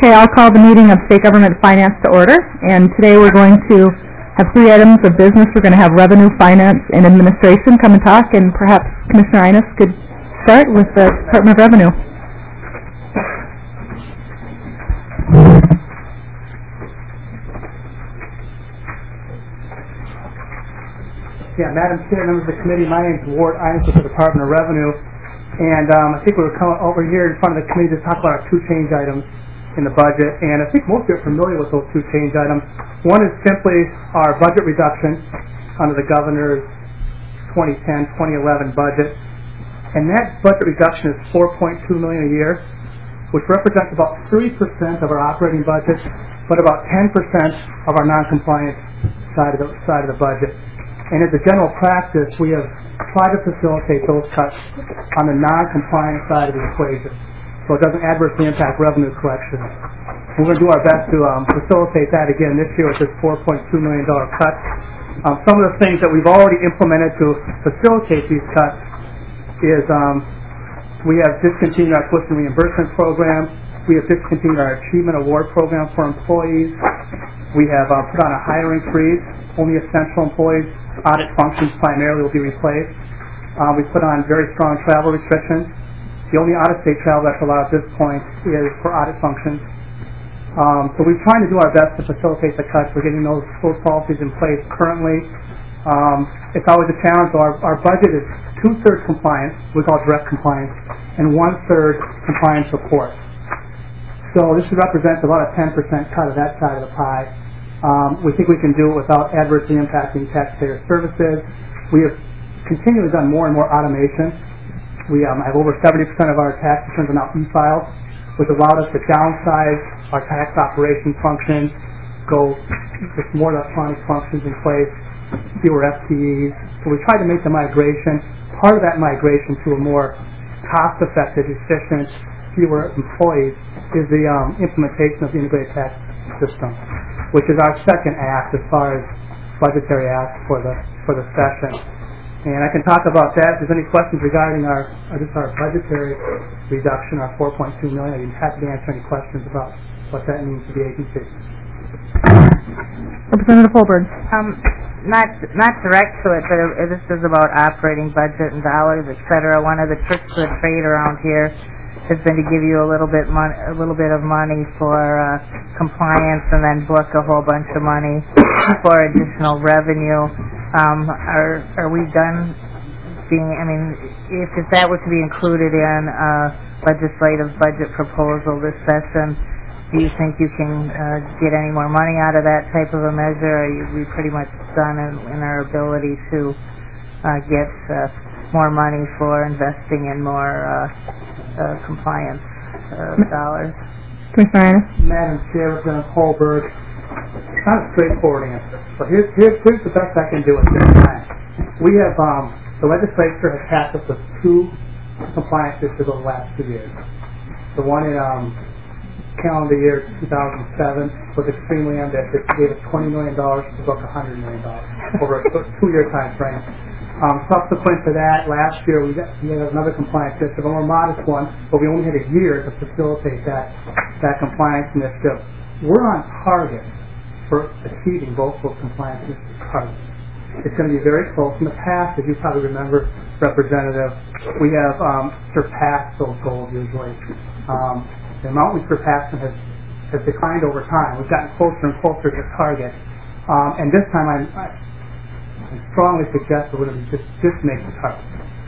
Okay, I'll call the meeting of State Government Finance to order, and today we're going to have 3 items of business. We're going to have Revenue, Finance, and Administration come and talk, and perhaps Commissioner Inus could start with the Department of Revenue. Yeah, Madam Chair, members of the committee, my name is Ward Inus with the Department of Revenue, and I think we're coming over here in front of the committee to talk about our 2 change items in the budget, and I think most of you are familiar with those 2 change items. One is simply our budget reduction under the Governor's 2010-2011 budget, and that budget reduction is $4.2 million a year, which represents about 3% of our operating budget, but about 10% of our non-compliance side of the budget. And as a general practice, we have tried to facilitate those cuts on the non-compliance side of the equation, so it doesn't adversely impact revenue collection. We're going to do our best to facilitate that again this year with this $4.2 million cut. Some of the things that we've already implemented to facilitate these cuts is we have discontinued our tuition reimbursement program. We have discontinued our Achievement Award program for employees. We have put on a hiring freeze. Only essential employees, audit functions primarily, will be replaced. We put on very strong travel restrictions. The only out-of-state travel that's allowed at this point is for audit functions. So we're trying to do our best to facilitate the cuts. We're getting those policies in place currently. It's always a challenge. So our budget is 2/3 compliance, we call it direct compliance, and 1/3 compliance support. So this represents about a 10% cut of that side of the pie. We think we can do it without adversely impacting taxpayer services. We have continually done more and more automation. We have over 70% of our tax returns are now e-filed, which allowed us to downsize our tax operations functions, go with more electronic functions in place, fewer FTEs. So we tried to make the migration, part of that migration to a more cost-effective, efficient, fewer employees is the implementation of the integrated tax system, which is our second act as far as budgetary acts for the session. And I can talk about that. If there's any questions regarding our budgetary reduction, our $4.2 million, I'd be happy to answer any questions about what that means to the agency. Representative Holberg. Not direct to it, but this is about operating budget and dollars, etc. One of the tricks of the trade around here has been to give you a little bit of money for compliance, and then book a whole bunch of money for additional revenue. Are we done being? I mean, if that were to be included in a legislative budget proposal this session, do you think you can get any more money out of that type of a measure? Are we pretty much done in our ability to get more money for investing in more compliance dollars? Commissioner Inus. Madam Chair, Representative Holberg, it's not a straightforward answer, but here's the best I can do at this time. We have, the legislature has passed us with 2 compliance issues over the last 2 years. The one in calendar year 2007 was extremely ambitious. It gave us $20 million to book $100 million over a 2-year time frame. Subsequent to that, last year we had another compliance initiative, a more modest one, but we only had a year to facilitate that compliance initiative. We're on target for achieving both those compliance initiative targets. It's going to be very close. In the past, as you probably remember, Representative, we have surpassed those goals usually. The amount we surpassed them has declined over time. We've gotten closer and closer to the target. And this time I strongly suggest that we're going to just make the target.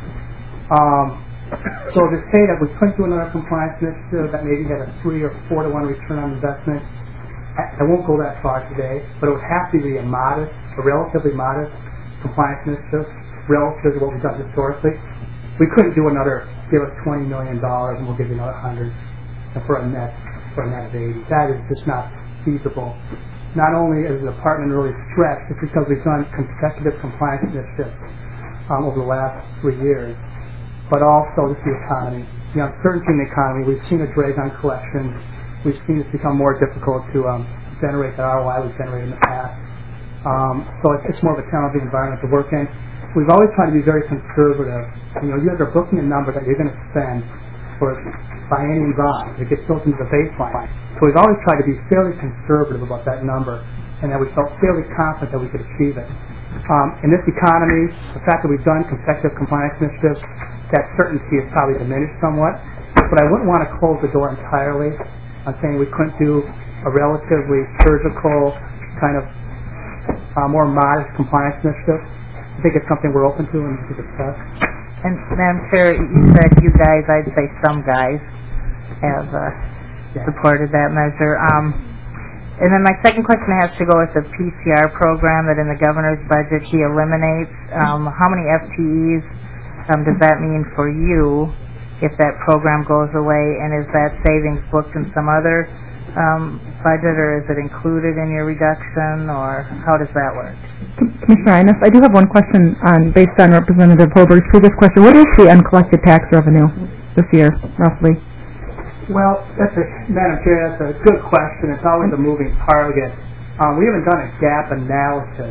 So to say that we couldn't do another compliance initiative that maybe had a 3 or 4 to 1 return on investment, I won't go that far today, but it would have to be a relatively modest compliance initiative relative to what we've done historically. We couldn't do give us $20 million and we'll give you another 100 for a net of 80. That is just not feasible. Not only is the department really stretched, it's because we've done consecutive compliance initiatives over the last 3 years, but also just the economy. The uncertainty in the economy, we've seen a drag on collections. We've seen it become more difficult to generate the ROI we've generated in the past. So it's more of a challenging environment to work in. We've always tried to be very conservative. You guys are booking a number that you're going to spend for by any rise. It gets built into the baseline. So we've always tried to be fairly conservative about that number, and that we felt fairly confident that we could achieve it. In this economy, the fact that we've done consecutive compliance initiatives, that certainty is probably diminished somewhat. But I wouldn't want to close the door entirely on saying we couldn't do a relatively surgical, kind of more modest compliance initiative. I think it's something we're open to and to discuss. And Madam Chair, you said you guys, I'd say some guys, have supported that measure. And then my second question has to go with the PCR program that in the governor's budget he eliminates. How many FTEs does that mean for you if that program goes away? And is that savings booked in some other budget, or is it included in your reduction, or how does that work? Commissioner Innes, I do have one question based on Representative Holberg's previous question. What is the uncollected tax revenue this year, roughly? Well, Madam Chair, that's a good question. It's always a moving target. We haven't done a gap analysis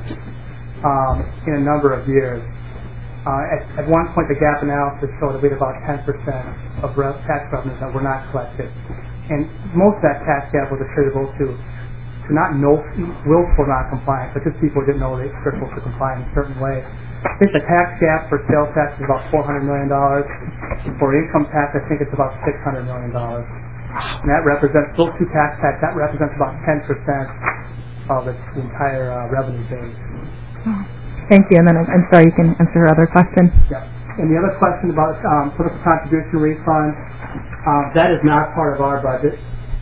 in a number of years. At one point, the gap analysis showed that we had about 10% of tax revenues that were not collected. And most of that tax gap was attributable to not willful non-compliance, but just people who didn't know they were supposed to comply in a certain way. I think the tax gap for sales tax is about $400 million. For income tax, I think it's about $600 million. And that represents, those two tax types, that represents about 10% of its entire revenue base. Thank you. And then I'm sorry, you can answer her other question. Yeah. And the other question about political contribution refund, that is not part of our budget.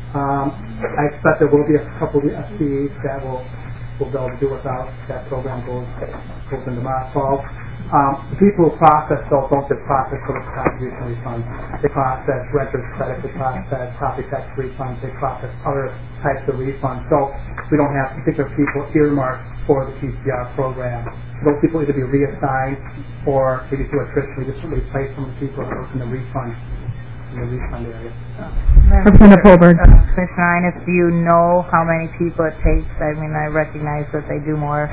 I expect there will be a couple of FTEs that we'll be able to do without. That program goes into mothballs. The people who process those don't just process political contribution refunds. They process renters credit, they process property tax refunds, they process other types of refunds. So we don't have particular people earmarked for the PCR program. Those people either be reassigned or maybe through attrition, we just replace some of the people in the refund area. Representative Holberg. Commissioner Innes, do you know how many people it takes? I mean, I recognize that they do more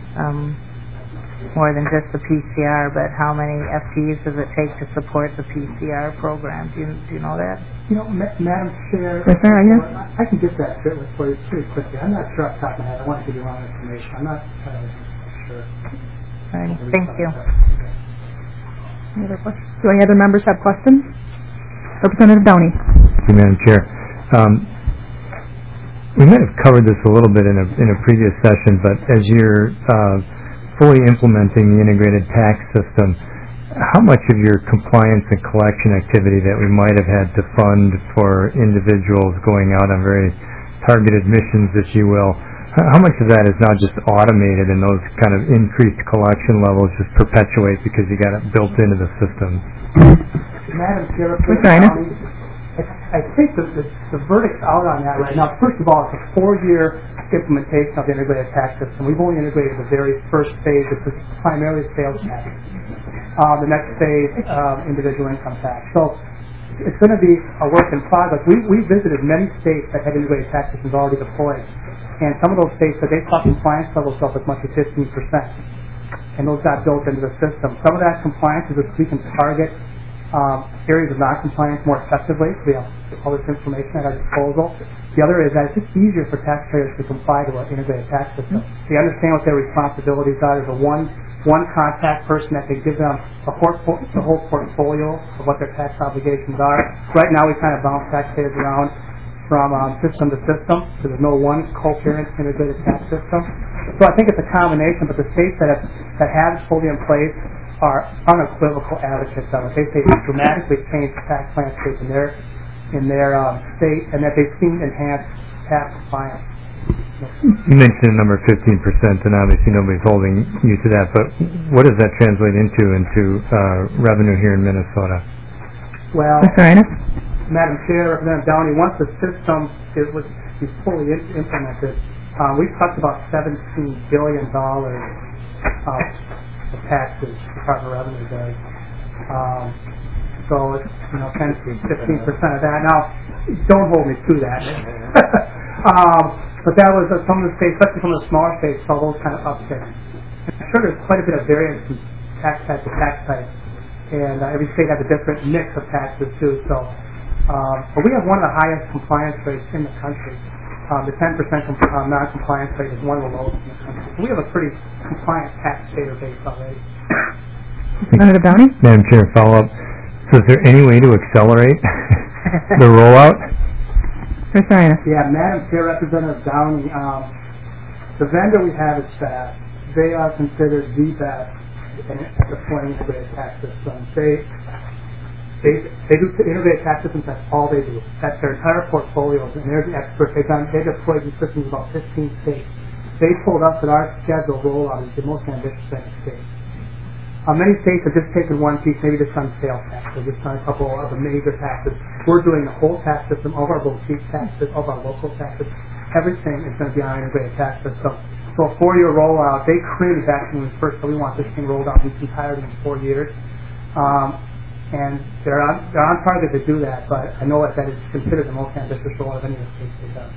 than just the PCR, but how many FTEs does it take to support the PCR program? Do you know that? You know, Madam Chair, I can get that for you pretty quickly. I'm not sure off the top of my head. I want to give you wrong information. I'm not sure. All right, thank you. Any other questions? Do any other members have questions? Representative Downey. Thank you, Madam Chair. We might have covered this a little bit in a previous session, but as you're fully implementing the integrated tax system, how much of your compliance and collection activity that we might have had to fund for individuals going out on very targeted missions, if you will, how much of that is now just automated and those kind of increased collection levels just perpetuate because you got it built into the system? Madam Chair, I think the verdict's out on that right now. First of all, it's a 4-year implementation of the integrated tax system. We've only integrated the very first phase, which is primarily sales tax. The next phase, individual income tax. So it's going to be a work in progress. We visited many states that had integrated tax systems already deployed, and some of those states said they saw compliance levels up as much as 15%, and those got built into the system. Some of that compliance is that we can target areas of non-compliance more effectively. We have all this information at our disposal. The other is that it's just easier for taxpayers to comply to our integrated tax system. They understand what their responsibilities are. There's a one contact person that can give them the whole portfolio of what their tax obligations are. Right now we kind of bounce taxpayers around from system to system, so there's no one coherent integrated tax system. So I think it's a combination, but the states that have it fully in place are unequivocal advocates of it. They say it's dramatically changed the tax landscape in their state, and that they've seen enhanced tax compliance. You mentioned the number 15%, and obviously nobody's holding you to that, but what does that translate into revenue here in Minnesota? Well, Madam Chair, Representative Downey, once the system is fully implemented, we've talked about $17 billion of taxes the Department of Revenue does. So it's 10-15% of that. Now, don't hold me to that. But that was some of the states, especially some of the smaller states, saw those kind of upticks. I'm sure there's quite a bit of variance from tax type to tax type. and every state has a different mix of taxes too. So, but we have one of the highest compliance rates in the country. The 10% non-compliance rate is one of the lowest in the country. So we have a pretty compliant taxpayer base already. Senator Downey? Madam Chair, follow up. So is there any way to accelerate the rollout? Commissioner Innes? Yeah, Madam Chair, Representative Downey, the vendor we have is FAST. They are considered the best at deploying integrated tax systems. They do integrated tax systems. That's all they do. That's their entire portfolio, and they're the experts. They deployed these systems in about 15 states. They told us that our scheduled rollout is the most ambitious in the state. Many states have just taken one piece, maybe just on sales tax, or just on a couple of the major taxes. We're doing the whole tax system, all of our boutique taxes, all of our local taxes. Everything is going to be on an integrated tax system. So a 4-year rollout, they created that when we first said we want this thing rolled out in its entirety in 4 years. And they're on target to do that, but I know that is considered the most ambitious rollout of any of the states they've done.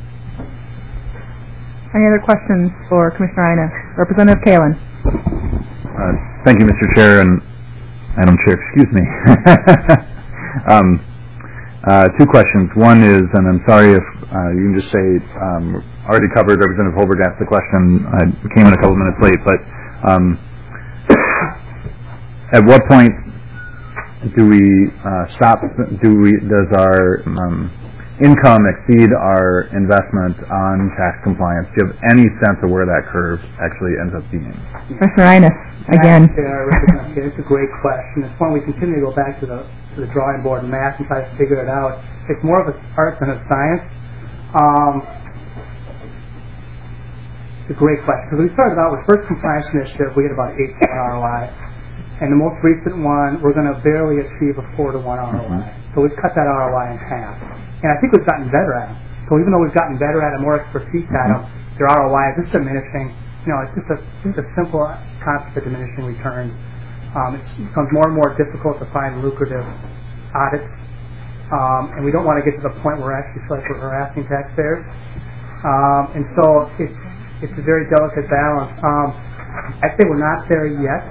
Any other questions for Commissioner Innes? Representative Kalin? Thank you, Mr. Chair, and Madam Chair, excuse me. 2 questions. One is, and I'm sorry if you can just say, already covered, Representative Holberg asked the question. I came in a couple minutes late, but at what point do we stop? Does our income exceed our investment on tax compliance? Do you have any sense of where that curve actually ends up being? Commissioner Innes, again. It's a great question. It's one we continue to go back to the drawing board and math and try to figure it out. It's more of an art than a science. It's a great question. Because we started out with first compliance initiative, we had about 8 to 1 ROI. And the most recent one, we're going to barely achieve a 4 to 1 ROI. So we've cut that ROI in half. And I think we've gotten better at them. So even though we've gotten better at it, more expertise at them, their ROI is just diminishing. It's just a simple concept of diminishing returns. It becomes more and more difficult to find lucrative audits. And we don't want to get to the point where we actually feel like we're harassing taxpayers. And so it's a very delicate balance. I'd say we're not there yet.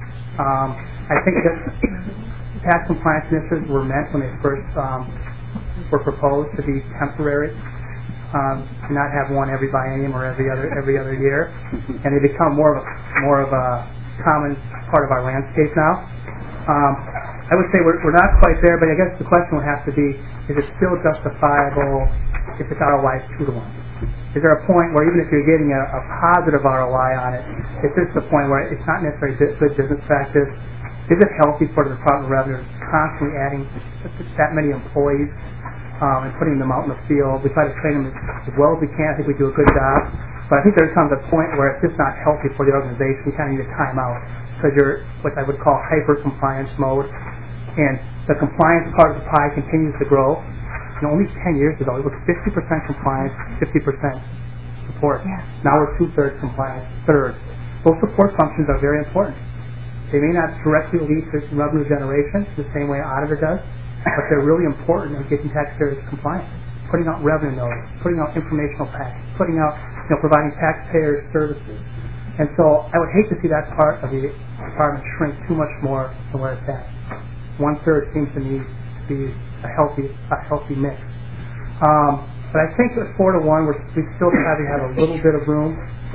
I think that tax compliance initiatives were meant when they first were proposed to be temporary, to not have one every biennium or every other year, and they become more of a common part of our landscape now. I would say we're not quite there, but I guess the question would have to be: is it still justifiable if its ROI is 2 to 1? Is there a point where even if you're getting a positive ROI on it, is this the point where it's not necessarily good business practice? Is it healthy for the Department of Revenue constantly adding that many employees and putting them out in the field? We try to train them as well as we can. I think we do a good job. But I think there comes a point where it's just not healthy for the organization. You kind of need a timeout because you're what I would call hyper-compliance mode. And the compliance part of the pie continues to grow. Only 10 years ago, it was 50% compliance, 50% support. Yeah. Now we're 2/3 compliance, 1/3. Those support functions are very important. They may not directly lead to revenue generation the same way an auditor does, but they're really important in getting taxpayers compliant. Putting out revenue notice, putting out informational packs, putting out, providing taxpayer services. And so I would hate to see that part of the department shrink too much more than where it's at. 1/3 seems to me to be a healthy mix. But I think at 4 to 1, we still probably have a little bit of room.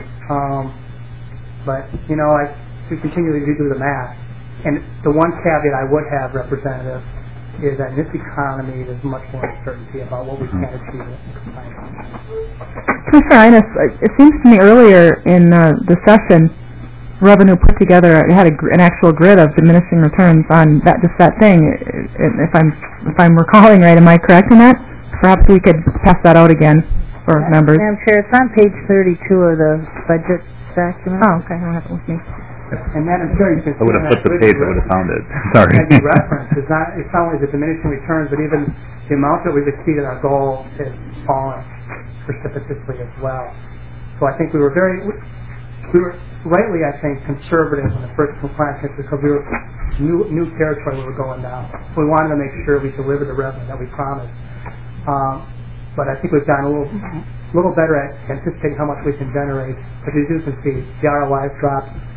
But we continue to do the math. And the one caveat I would have, Representative, is that in this economy, there's much more uncertainty about what we can achieve. Commissioner Innes, it seems to me earlier in the session, Revenue put together, it had an actual grid of diminishing returns on that thing. If I'm recalling right, am I correct in that? Perhaps we could pass that out again for members. Madam Chair, it's on page 32 of the budget document. Oh, okay, I don't have it with me. And Madam Chair, you can see I would have flipped the page, I would have found it. Sorry. As you referenced, it's not only the diminishing returns, but even the amount that we've exceeded our goal has fallen precipitously as well. So I think we were rightly, I think, conservative in the first compliance because we were new territory we were going down. We wanted to make sure we delivered the revenue that we promised. But I think we've gotten a little better at anticipating how much we can generate. As you can see, the ROI's dropped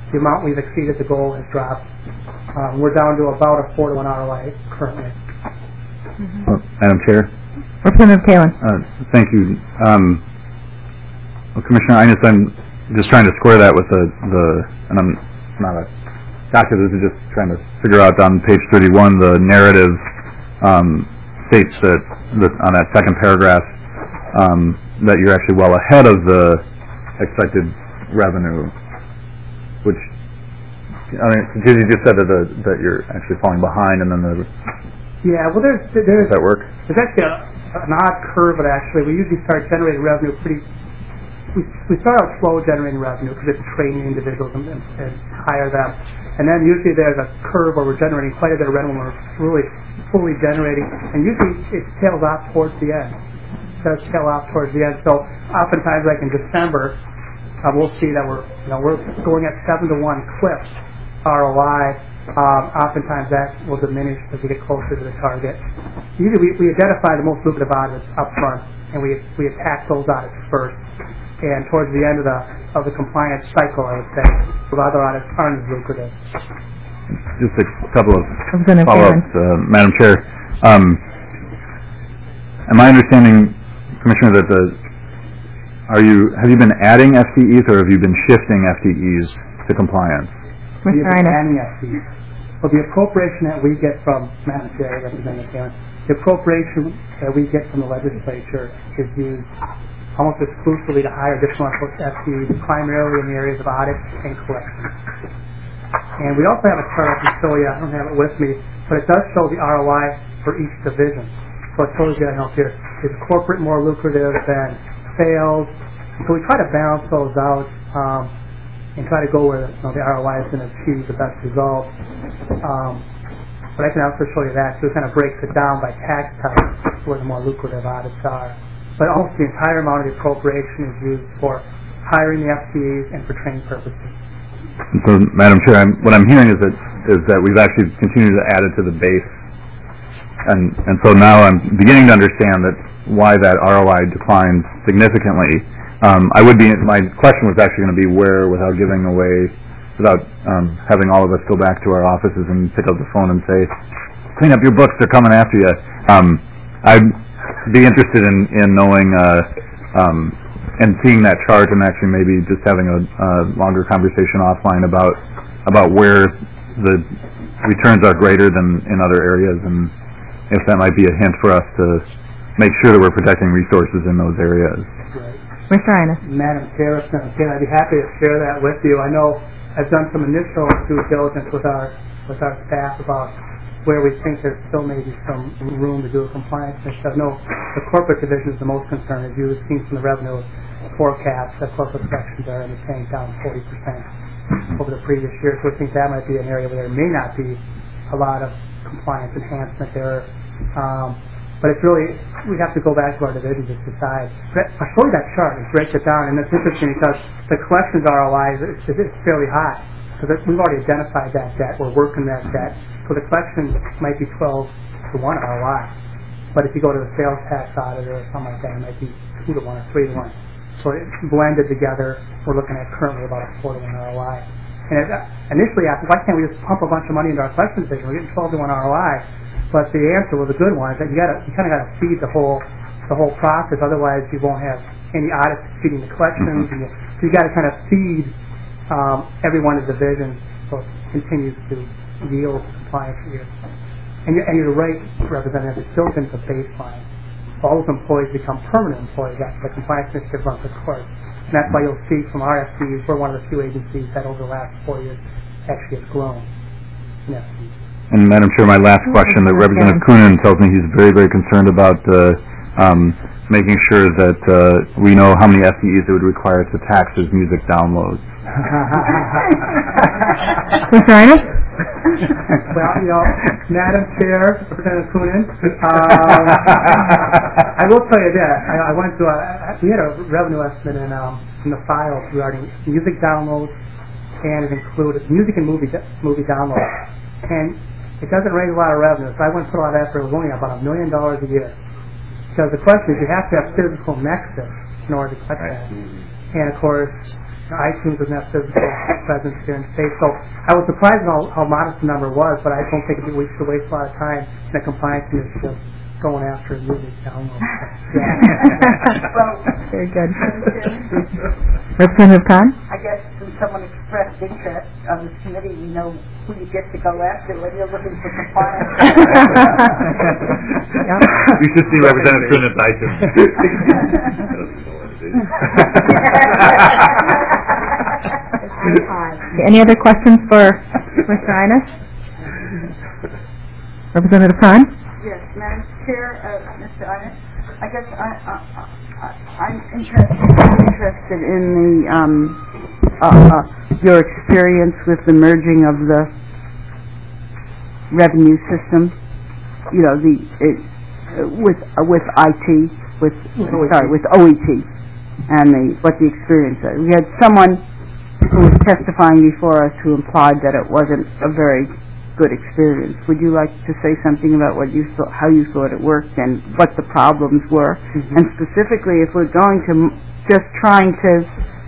the amount we've exceeded the goal has dropped. We're down to about a 4-to-1 ROI currently. Madam Chair? Representative Kalin. Thank you. Well, Commissioner Ines, I'm just trying to square that with and I'm not a doctor, this is just trying to figure out on page 31, the narrative states that on that second paragraph that you're actually well ahead of the expected revenue, which, I mean, you just said that you're actually falling behind, and then Yeah, well, there's does that work? There's actually an odd curve, but actually we usually start generating revenue we start out slow generating revenue because it's training individuals and hire them. And then usually there's a curve where we're generating quite a bit of revenue when we're really fully generating. And usually it tails off towards the end. It does tail off towards the end. So oftentimes, like in December, we'll see that we're going at 7-to-1 clip ROI. Oftentimes that will diminish as we get closer to the target. Usually we identify the most lucrative audits up front, and we attack those audits first. And towards the end of the compliance cycle, I would say, the other audits aren't as lucrative. Just a couple of follow-ups, Madam Chair. Am I understanding, Commissioner, that have you been adding FTEs or have you been shifting FTEs to compliance? We have been adding FTEs. Well, the appropriation that we get from Madam Chair, Representative Kalin, the appropriation that we get from the legislature is used almost exclusively to hire additional FTEs, primarily in the areas of audit and collection. And we also have a chart I can show you. I don't have it with me, but it does show the ROI for each division. So it tells you, here, is corporate more lucrative than sales? So we try to balance those out and try to go where the ROI is going to achieve the best result. But I can also show you that. So it kind of breaks it down by tax type where the more lucrative audits are. But almost the entire amount of the appropriation is used for hiring the FTEs and for training purposes. So, Madam Chair, what I'm hearing is that we've actually continued to add it to the base, and so now I'm beginning to understand why that ROI declines significantly. My question was actually going to be where, without having all of us go back to our offices and pick up the phone and say, "Clean up your books, they're coming after you." I'd be interested in knowing and seeing that chart, and actually maybe just having a longer conversation offline about where the returns are greater than in other areas, and if that might be a hint for us to make sure that we're protecting resources in those areas. Right. Mr. Ines. Madam Chair, I'd be happy to share that with you. I know I've done some initial due diligence with our staff about where we think there's still maybe some room to do a compliance initiative. No, the corporate division is the most concerned. As you have seen from the revenue forecast, the corporate sections are paying down 40% over the previous year. So we think that might be an area where there may not be a lot of compliance enhancement there. But it's really, we have to go back to our divisions to decide. I'll show you that chart and break it down, and it's interesting because the collections ROI is fairly high. Because we've already identified that debt, we're working that debt. So the collection might be 12-to-1 ROI. But if you go to the sales tax auditor or something like that, it might be 2-to-1 or 3-to-1. So it's blended together, we're looking at currently about a 4-to-1 ROI. And initially asked, why can't we just pump a bunch of money into our collection division? We're getting 12-to-1 ROI. But the answer was a good one, is that you kind of got to feed the whole process. Otherwise, you won't have any audits feeding the collections. And so you got to kind of feed every one of the divisions so it continues to yield compliance here. And you're right, Representative, it's built into the baseline. All those employees become permanent employees after the compliance initiative runs its course. And that's why you'll see from our FTEs, we're one of the few agencies that over the last 4 years actually has grown in FTEs. And Madam Chair, my last question, that Representative Coonan tells me he's very, very concerned about making sure that we know how many FTEs it would require to tax his music downloads. Mr. Ines? Well, Madam Chair, Representative Coonan, I will tell you that I went to we had a revenue estimate in the files regarding music downloads, and it included music and movie downloads, and it doesn't raise a lot of revenue. So I went and put a lot of effort. It was only about $1 million a year. Because the question is, you have to have physical nexus in order to collect that. And of course, iTunes doesn't have physical presence here in the state. So I was surprised at how modest the number was, but I don't think we should waste a lot of time in a compliance initiative going after music download. Well, very good. Representative Khan? I guess when someone expressed interest on this committee, we know who you get to go after when you're looking for compliance. You should see Representative Goodness iTunes. Any other questions for Mr. Ines? Representative Khan? Yes, Madam Chair, Mr. Ines, I guess I'm interested in the your experience with the merging of the revenue system. You know, with IT, with OET, and what the experience is. We had someone who was testifying before us who implied that it wasn't a very good experience. Would you like to say something about what you thought, how you thought it worked, and what the problems were? And specifically, if we're going to just trying to,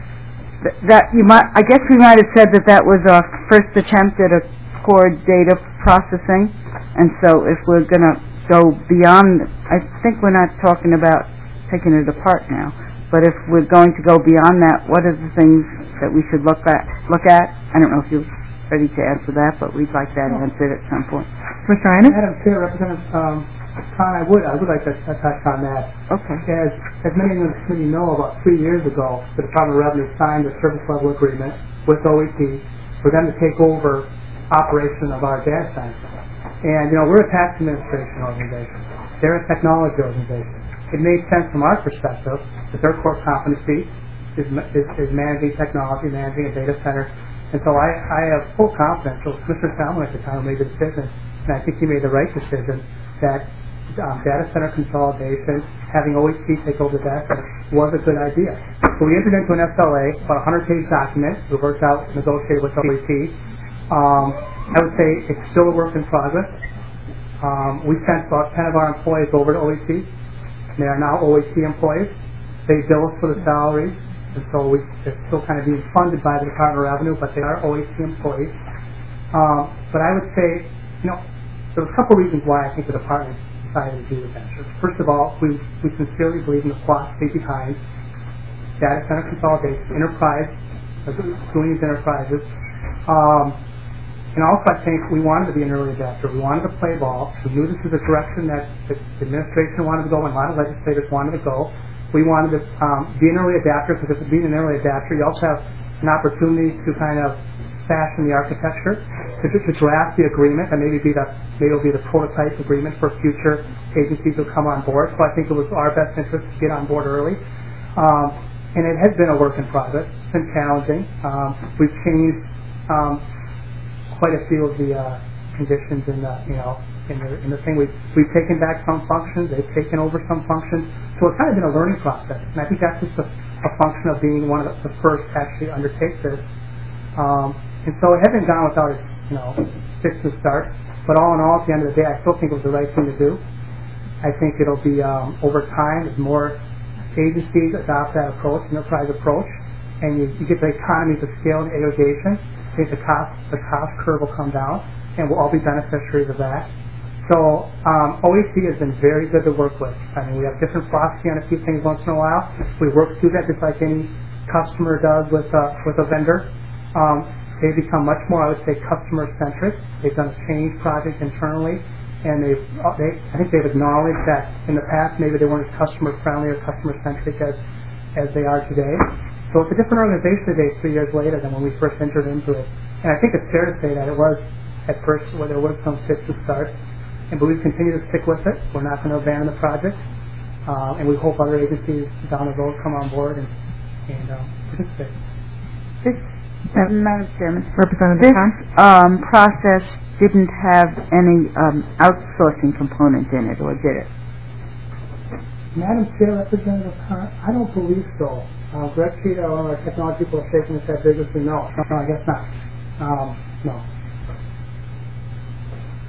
I guess we might have said that was our first attempt at a core data processing, and so if we're going to go beyond, I think we're not talking about taking it apart now, but if we're going to go beyond that, what are the things that we should look at? I don't know if you're ready to answer that, but we'd like that answered at some point. Mr. Ines? Madam Chair, Representative Khan, I would like to touch on that. Okay. As many of the committee know, about 3 years ago, the Department of Revenue signed a service level agreement with OET for them to take over operation of our data center. And, we're a tax administration organization. They're a technology organization. It made sense from our perspective that their core competency is managing technology, managing a data center. And so I have full confidence. So Commissioner Salmon at the time made the decision, and I think he made the right decision, that data center consolidation, having OET take over the data center, was a good idea. So we entered into an SLA, about a 100-page document. We worked out, negotiated with OET. I would say it's still a work in progress. We sent about 10 of our employees over to OET. They are now OET employees. They bill us for the salaries. And so they're still kind of being funded by the Department of Revenue, but they are OET employees. But I would say, there were a couple reasons why I think the department decided to do the venture. First of all, we sincerely believe in the philosophy behind data center consolidation, doing these enterprises. And also, I think we wanted to be an early adapter. We wanted to play ball. We knew this was a direction that the administration wanted to go, and a lot of legislators wanted to go. We wanted to be an early adapter, because being an early adapter, you also have an opportunity to kind of fashion the architecture, to draft the agreement, and maybe it'll be the prototype agreement for future agencies who come on board. So I think it was our best interest to get on board early. And it has been a work in progress. It's been challenging. We've changed quite a few of the conditions in the thing. We've taken back some functions. They've taken over some functions. So it's kind of been a learning process. And I think that's just a function of being one of the first to actually undertake this. And so it hasn't gone without its, fits to start. But all in all, at the end of the day, I still think it was the right thing to do. I think it'll be, over time, as more agencies adopt that approach, enterprise approach, and you get the economies of scale and aggregation, I think the cost curve will come down, and we'll all be beneficiaries of that. So OET has been very good to work with. I mean, we have different philosophy on a few things once in a while. We work through that just like any customer does with a vendor. They've become much more, I would say, customer-centric. They've done a change project internally, and I think they've acknowledged that in the past maybe they weren't as customer-friendly or customer-centric as they are today. So it's a different organization today, 3 years later, than when we first entered into it. And I think it's fair to say that it was, at first, where there was some fits to start. But we've continued to stick with it. We're not going to abandon the project. And we hope other agencies down the road come on board and participate. Madam Chairman, Representative Khan? This process didn't have any outsourcing component in it, or did it? Madam Chair, Representative Khan, I don't believe so. Greg Cheetah or our technology people are shaking their head vigorously. No, I guess not. No.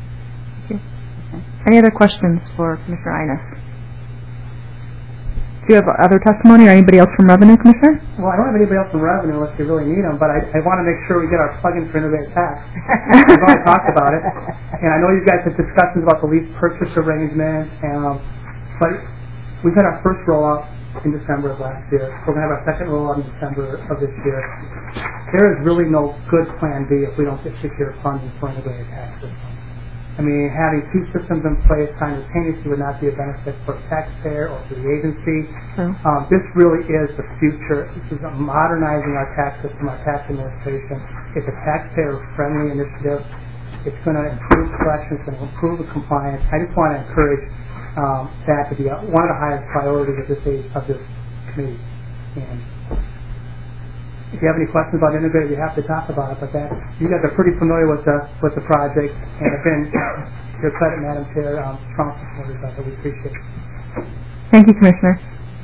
Any other questions for Commissioner Ines? do you have other testimony or anybody else from Revenue, Commissioner? Well, I don't have anybody else from Revenue unless you really need them, but I want to make sure we get our plug-in for integrated tax. We've already talked about it, and I know you guys have discussions about the lease purchase arrangement, but we've had our first rollout in December of last year. We're going to have our second rollout in December of this year. There is really no good plan B if we don't get secure funding for integrated tax system. I mean, having two systems in place simultaneously would not be a benefit for the taxpayer or for the agency. This really is the future. This is modernizing our tax system, our tax administration. It's a taxpayer-friendly initiative. It's going to improve collections, it's going to improve the compliance. I just want to encourage that to be one of the highest priorities of this committee. And if you have any questions about integrated, we have to talk about it. But you guys are pretty familiar with the project, and have been, to your credit, Madam Chair, strong supporters of it. We appreciate it. Thank you, Commissioner.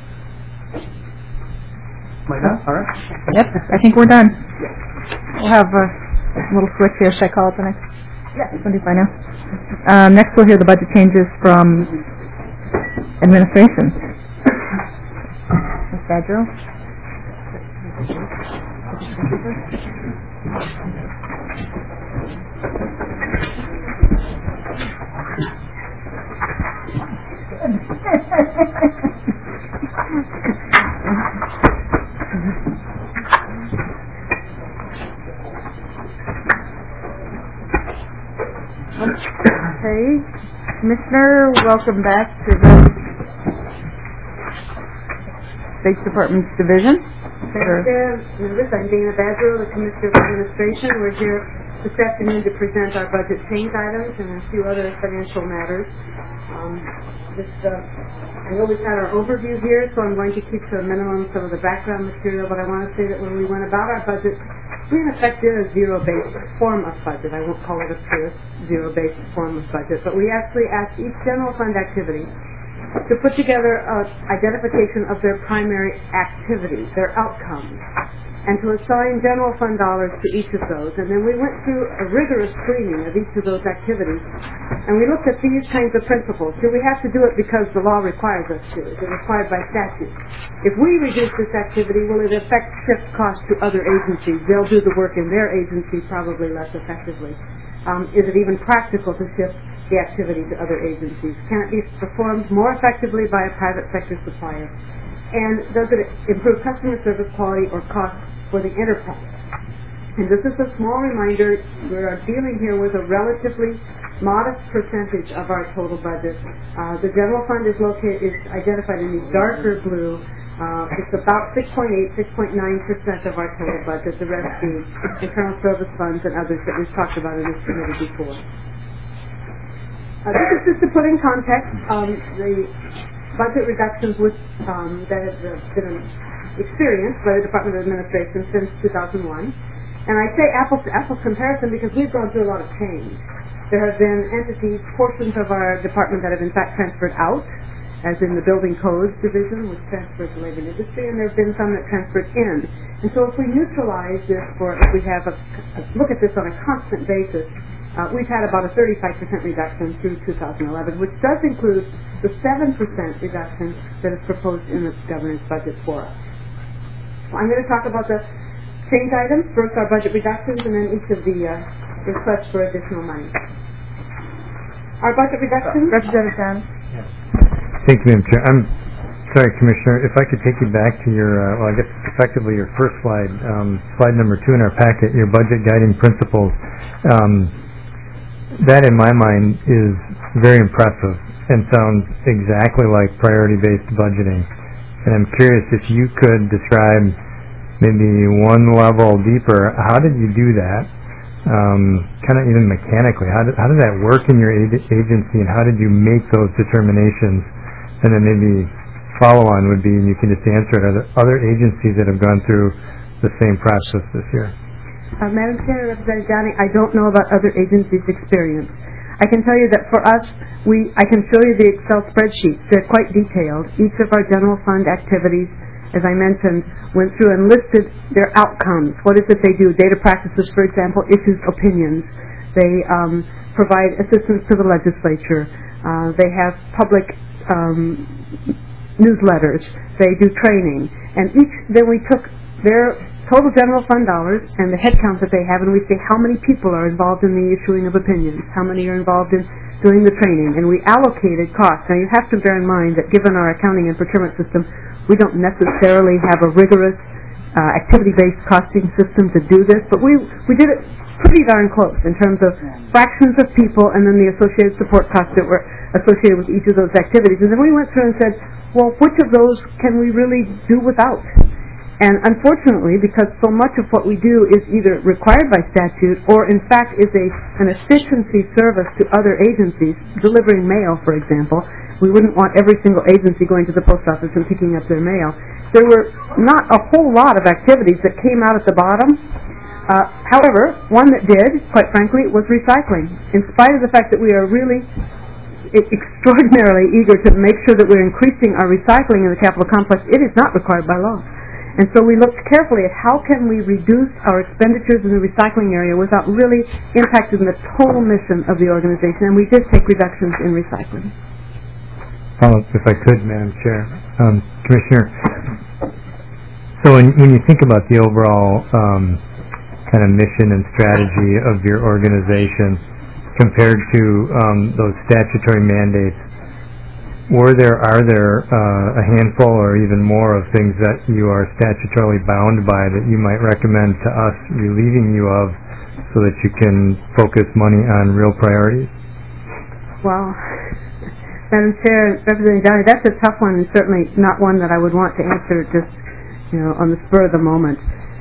Am I done? All right. Yep, I think we're done. We'll have a little switch here. Should I call it the next? Yes. Somebody by now. Next, we'll hear the budget changes from administration. Ms. Badger. Okay, Commissioner, welcome back to the State Department's division. Members, I'm Dana Badger, the Commissioner of Administration. We're here this afternoon to present our budget change items and a few other financial matters. I know we've had our overview here, so I'm going to keep to a minimum some of the background material, but I want to say that when we went about our budget, we in effect did a zero-based form of budget. I won't call it a pure zero-based form of budget, but we actually asked each general fund activity to put together an identification of their primary activities, their outcomes, and to assign general fund dollars to each of those. And then we went through a rigorous screening of each of those activities, and we looked at these kinds of principles. Do we have to do it because the law requires us to? Is it required by statute? If we reduce this activity, will it affect shift costs to other agencies? They'll do the work in their agency probably less effectively. Is it even practical to shift the activity to other agencies? Can it be performed more effectively by a private sector supplier? And does it improve customer service quality or cost for the enterprise? And this is a small reminder, we are dealing here with a relatively modest percentage of our total budget. The general fund is identified in the darker blue. It's about 6.8, 6.9% of our total budget. The rest being internal service funds and others that we've talked about in this committee before. This is just to put in context the budget reductions that have been experienced by the Department of Administration since 2001. And I say apples to apples comparison because we've gone through a lot of change. There have been entities, portions of our department that have in fact transferred out, as in the Building Codes Division, which transferred to Labor and Industry, and there have been some that transferred in. And so if we neutralize this, if we have a look at this on a constant basis, we've had about a 35% reduction through 2011, which does include the 7% reduction that is proposed in the governor's budget for us. So I'm going to talk about the change items, first our budget reductions, and then each of the requests for additional money. Our budget reductions. Representative Dunn. Thank you, Madam Chair. I'm sorry, Commissioner, if I could take you back to your, I guess effectively your first slide, slide number 2 in our packet, your budget guiding principles. That, in my mind, is very impressive and sounds exactly like priority-based budgeting. And I'm curious if you could describe maybe one level deeper, how did you do that? Kind of even mechanically, how did that work in your agency, and how did you make those determinations? And then maybe follow-on would be, and you can just answer it, are there other agencies that have gone through the same process this year? Madam Chair, Representative Downing, I don't know about other agencies' experience. I can tell you that for us, I can show you the Excel spreadsheets. They're quite detailed. Each of our general fund activities, as I mentioned, went through and listed their outcomes. What is it they do? Data practices, for example, issues opinions. They provide assistance to the legislature. They have public newsletters, they do training, and then we took their total general fund dollars and the headcount that they have, and we say how many people are involved in the issuing of opinions, how many are involved in doing the training, and we allocated costs. Now you have to bear in mind that given our accounting and procurement system, we don't necessarily have a rigorous activity-based costing system to do this, but we did it pretty darn close in terms of fractions of people and then the associated support costs that were associated with each of those activities. And then we went through and said, well, which of those can we really do without? And unfortunately, because so much of what we do is either required by statute or in fact is an efficiency service to other agencies, delivering mail, for example, we wouldn't want every single agency going to the post office and picking up their mail. There were not a whole lot of activities that came out at the bottom. However, one that did, quite frankly, was recycling. In spite of the fact that we are really extraordinarily eager to make sure that we're increasing our recycling in the Capitol complex, it is not required by law. And so we looked carefully at how can we reduce our expenditures in the recycling area without really impacting the total mission of the organization, and we did take reductions in recycling. If I could, Madam Chair. Commissioner, so when you think about the overall kind of mission and strategy of your organization compared to those statutory mandates, are there a handful or even more of things that you are statutorily bound by that you might recommend to us relieving you of so that you can focus money on real priorities? Well, Madam Chair, Representative Downey, that's a tough one and certainly not one that I would want to answer just, on the spur of the moment.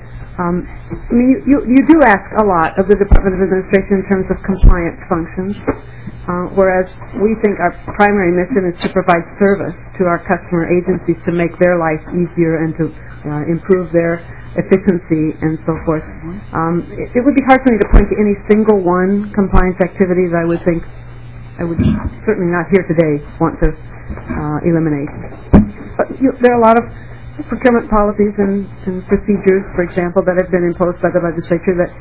You do ask a lot of the Department of Administration in terms of compliance functions, whereas we think our primary mission is to provide service to our customer agencies to make their life easier and to improve their efficiency and so forth. It would be hard for me to point to any single one compliance activity that I would certainly not here today want to eliminate. But there are a lot of procurement policies and procedures, for example, that have been imposed by the legislature that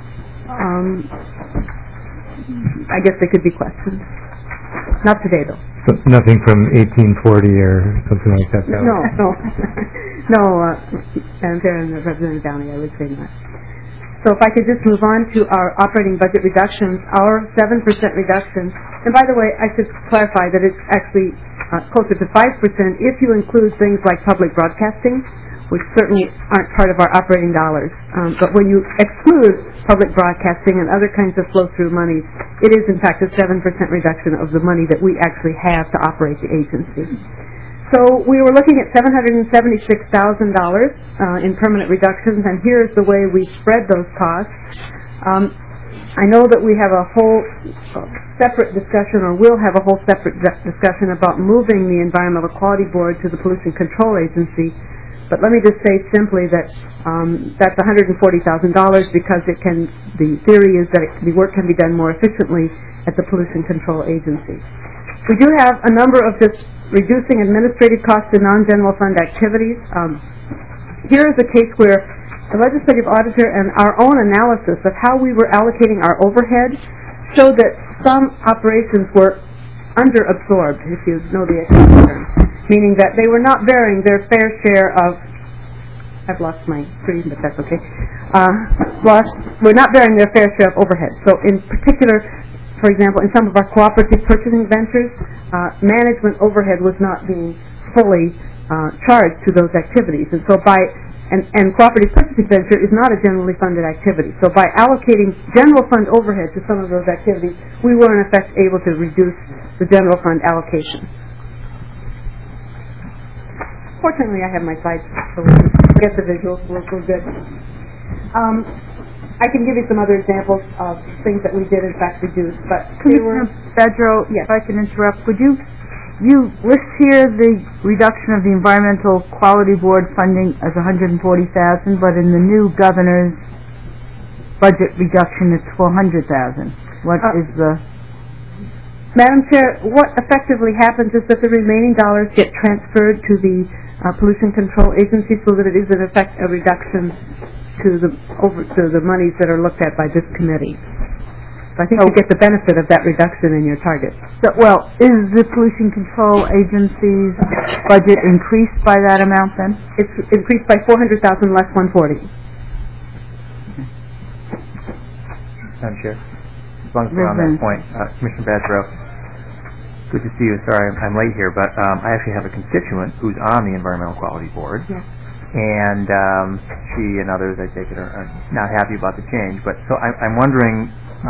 I guess they could be questioned. Not today, though. So nothing from 1840 or something like that? No, Madam Chair and Representative Downey, I would say not. So if I could just move on to our operating budget reductions, our 7% reduction, and by the way, I should clarify that it's actually closer to 5% if you include things like public broadcasting, which certainly aren't part of our operating dollars. But when you exclude public broadcasting and other kinds of flow-through monies, it is in fact a 7% reduction of the money that we actually have to operate the agency. So we were looking at $776,000 in permanent reductions, and here's the way we spread those costs. I know that we have a whole separate discussion, or will have a whole separate discussion about moving the Environmental Quality Board to the Pollution Control Agency, but let me just say simply that that's $140,000 because the theory is that the work can be done more efficiently at the Pollution Control Agency. We do have a number of just reducing administrative costs in non-general fund activities. Here is a case where the legislative auditor and our own analysis of how we were allocating our overhead showed that some operations were under-absorbed, if you know the accounting term, meaning that they were not bearing their fair share of, I've lost my screen, but that's okay, we're not bearing their fair share of overhead. So in particular, for example, in some of our cooperative purchasing ventures, management overhead was not being fully charged to those activities. And so and cooperative purchasing venture is not a generally funded activity. So by allocating general fund overhead to some of those activities, we were in effect able to reduce the general fund allocation. Fortunately, I have my slides, so we can get the visuals. We're good. I can give you some other examples of things that we did in fact reduce, but Commissioner Bedro, yes. If I can interrupt, would you list here the reduction of the Environmental Quality Board funding as $140,000, but in the new governor's budget reduction it's $400,000. What is the... Madam Chair, what effectively happens is that the remaining dollars get transferred to the Pollution Control Agency so that it is in effect a reduction to the monies that are looked at by this committee. So I think you get the benefit of that reduction in your target. So, well, is the pollution control agency's budget increased by that amount then? It's increased by 400,000 less 140. Madam Chair, as long as we're on that point, Commissioner Badgerow, good to see you. Sorry I'm late here, but I actually have a constituent who's on the Environmental Quality Board. Yes. And she and others, I take it, are not happy about the change. But so I'm wondering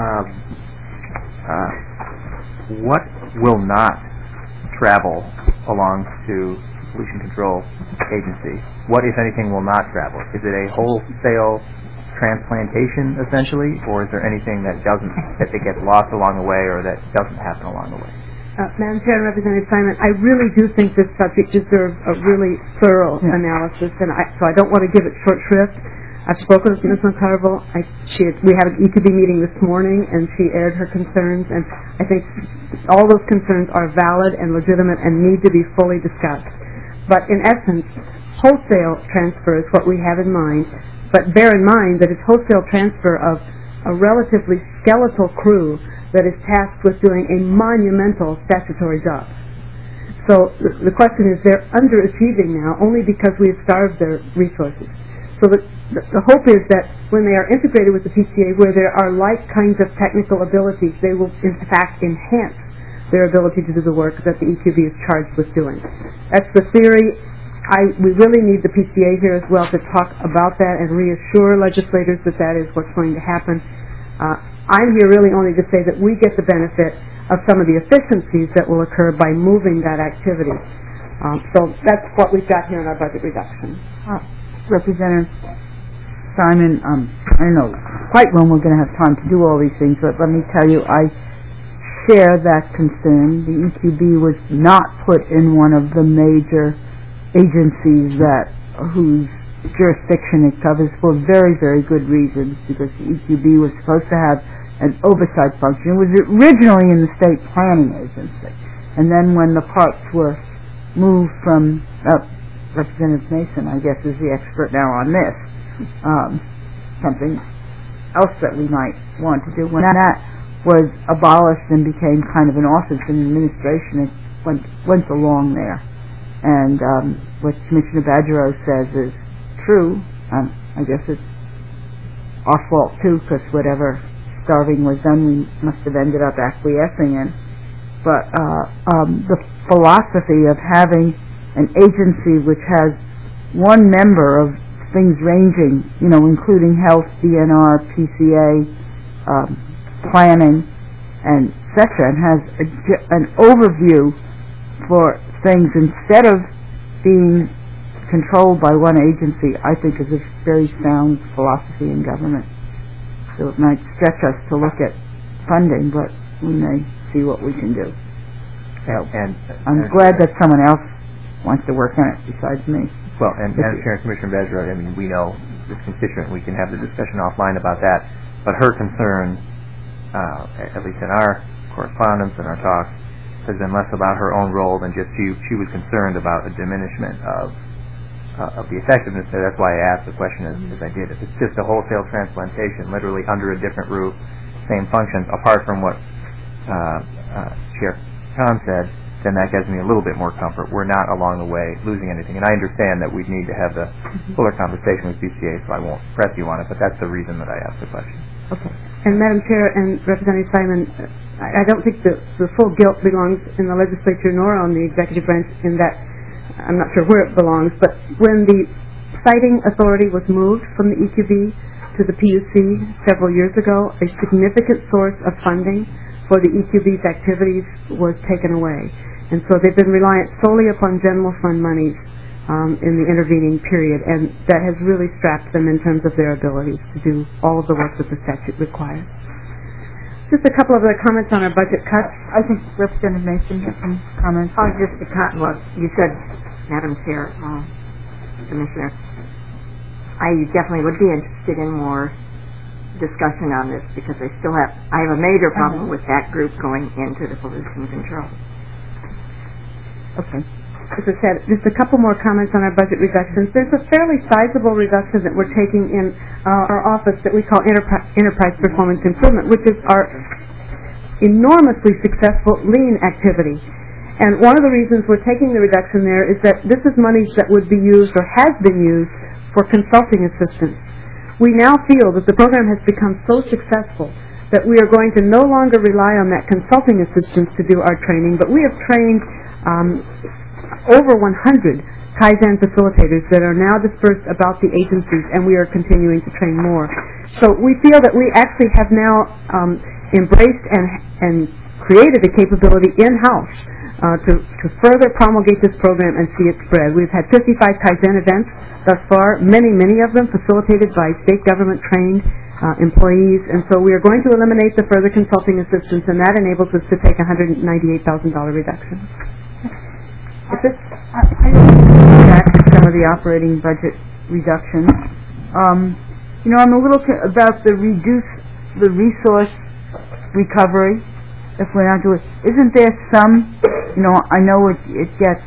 what will not travel along to Pollution Control Agency? What, if anything, will not travel? Is it a wholesale transplantation, essentially, or is there anything that gets lost along the way or that doesn't happen along the way? Madam Chair and Representative Simon, I really do think this subject deserves a really thorough analysis, and so I don't want to give it short shrift. I've spoken with Ms. McCarville. We had an EQB meeting this morning, and she aired her concerns, and I think all those concerns are valid and legitimate and need to be fully discussed. But in essence, wholesale transfer is what we have in mind, but bear in mind that it's wholesale transfer of a relatively skeletal crew that is tasked with doing a monumental statutory job. So the question is, they're underachieving now only because we have starved their resources. So the hope is that when they are integrated with the PCA, where there are like kinds of technical abilities, they will in fact enhance their ability to do the work that the EQB is charged with doing. That's the theory. We really need the PCA here as well to talk about that and reassure legislators that that is what's going to happen. I'm here really only to say that we get the benefit of some of the efficiencies that will occur by moving that activity. So that's what we've got here in our budget reduction. Representative Simon, I don't know quite when we're going to have time to do all these things, but let me tell you, I share that concern. The EQB was not put in one of the major agencies whose jurisdiction it covers for very, very good reasons, because the EQB was supposed to have an oversight function. It was originally in the State Planning Agency, and then when the parks were moved from Representative Mason, I guess, is the expert now on this. Something else that we might want to do. When that was abolished and became kind of an office in administration, it went along there. And what Commissioner Badgerow says is true. I guess it's our fault, too, because whatever starving was done, we must have ended up acquiescing in. But the philosophy of having an agency which has one member of things ranging, including health, DNR, PCA, planning, and etc., and has an overview for things instead of being controlled by one agency, I think is a very sound philosophy in government. So it might stretch us to look at funding, but we may see what we can do. So I'm glad that someone else wants to work on it besides me. Well, and Commissioner Badgerow, I mean, we know this constituent, we can have the discussion offline about that, but her concern, at least in our correspondence and our talks, has been less about her own role than just she was concerned about a diminishment of the effectiveness there. That's why I asked the question as I did. If it's just a wholesale transplantation, literally under a different roof, same functions, apart from what Chair Tom said, then that gives me a little bit more comfort. We're not along the way losing anything. And I understand that we need to have the fuller conversation with BCA, so I won't press you on it, but that's the reason that I asked the question. Okay. And Madam Chair and Representative Simon, I don't think the full guilt belongs in the legislature nor on the executive branch, in that I'm not sure where it belongs, but when the siting authority was moved from the EQB to the PUC several years ago, a significant source of funding for the EQB's activities was taken away. And so they've been reliant solely upon general fund monies in the intervening period, and that has really strapped them in terms of their abilities to do all of the work that the statute requires. Just a couple of other comments on our budget cuts. I think Representative Mason has some comments. Just to cut what you said, Madam Chair, Commissioner. I definitely would be interested in more discussion on this, because I have a major problem with that group going into the pollution control. Okay. as I said, just a couple more comments on our budget reductions. There's a fairly sizable reduction that we're taking in our office that we call Enterprise Performance Improvement, which is our enormously successful lean activity. And one of the reasons we're taking the reduction there is that this is money that would be used or has been used for consulting assistance. We now feel that the program has become so successful that we are going to no longer rely on that consulting assistance to do our training, but we have trained over 100 Kaizen facilitators that are now dispersed about the agencies, and we are continuing to train more. So we feel that we actually have now embraced and created a capability in-house to further promulgate this program and see it spread. We've had 55 Kaizen events thus far, many of them facilitated by state government-trained employees, and so we are going to eliminate the further consulting assistance, and that enables us to take a $198,000 reduction. I back to some of the operating budget reductions. I'm a little about the resource recovery. If we're not doing, isn't there some? I know it gets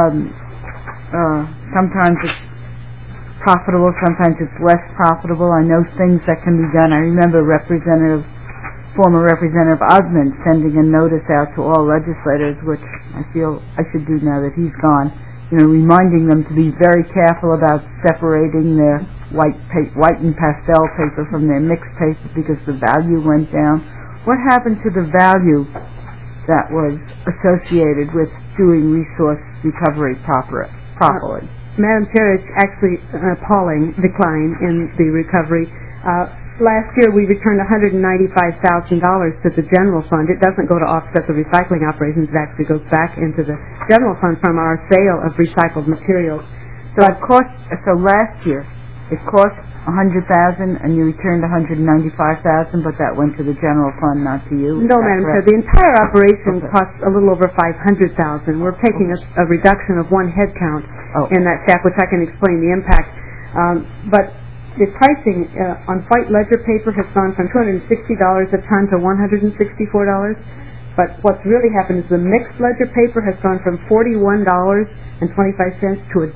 sometimes it's profitable, sometimes it's less profitable. I know things that can be done. I remember former Representative Osmond sending a notice out to all legislators, which I feel I should do now that he's gone, reminding them to be very careful about separating their white and pastel paper from their mixed paper because the value went down. What happened to the value that was associated with doing resource recovery properly? Madam Chair, it's actually an appalling decline in the recovery. Last year we returned $195,000 to the general fund. It doesn't go to offset the recycling operations. It actually goes back into the general fund from our sale of recycled materials. So last year it cost $100,000 and you returned $195,000, but that went to the general fund, not to you? No, Madam Chair. The entire operation costs a little over $500,000. We're taking a reduction of one head count in that staff, which I can explain the impact. But the pricing on white ledger paper has gone from $260 a ton to $164. But what's really happened is the mixed ledger paper has gone from $41.25 to $1.25.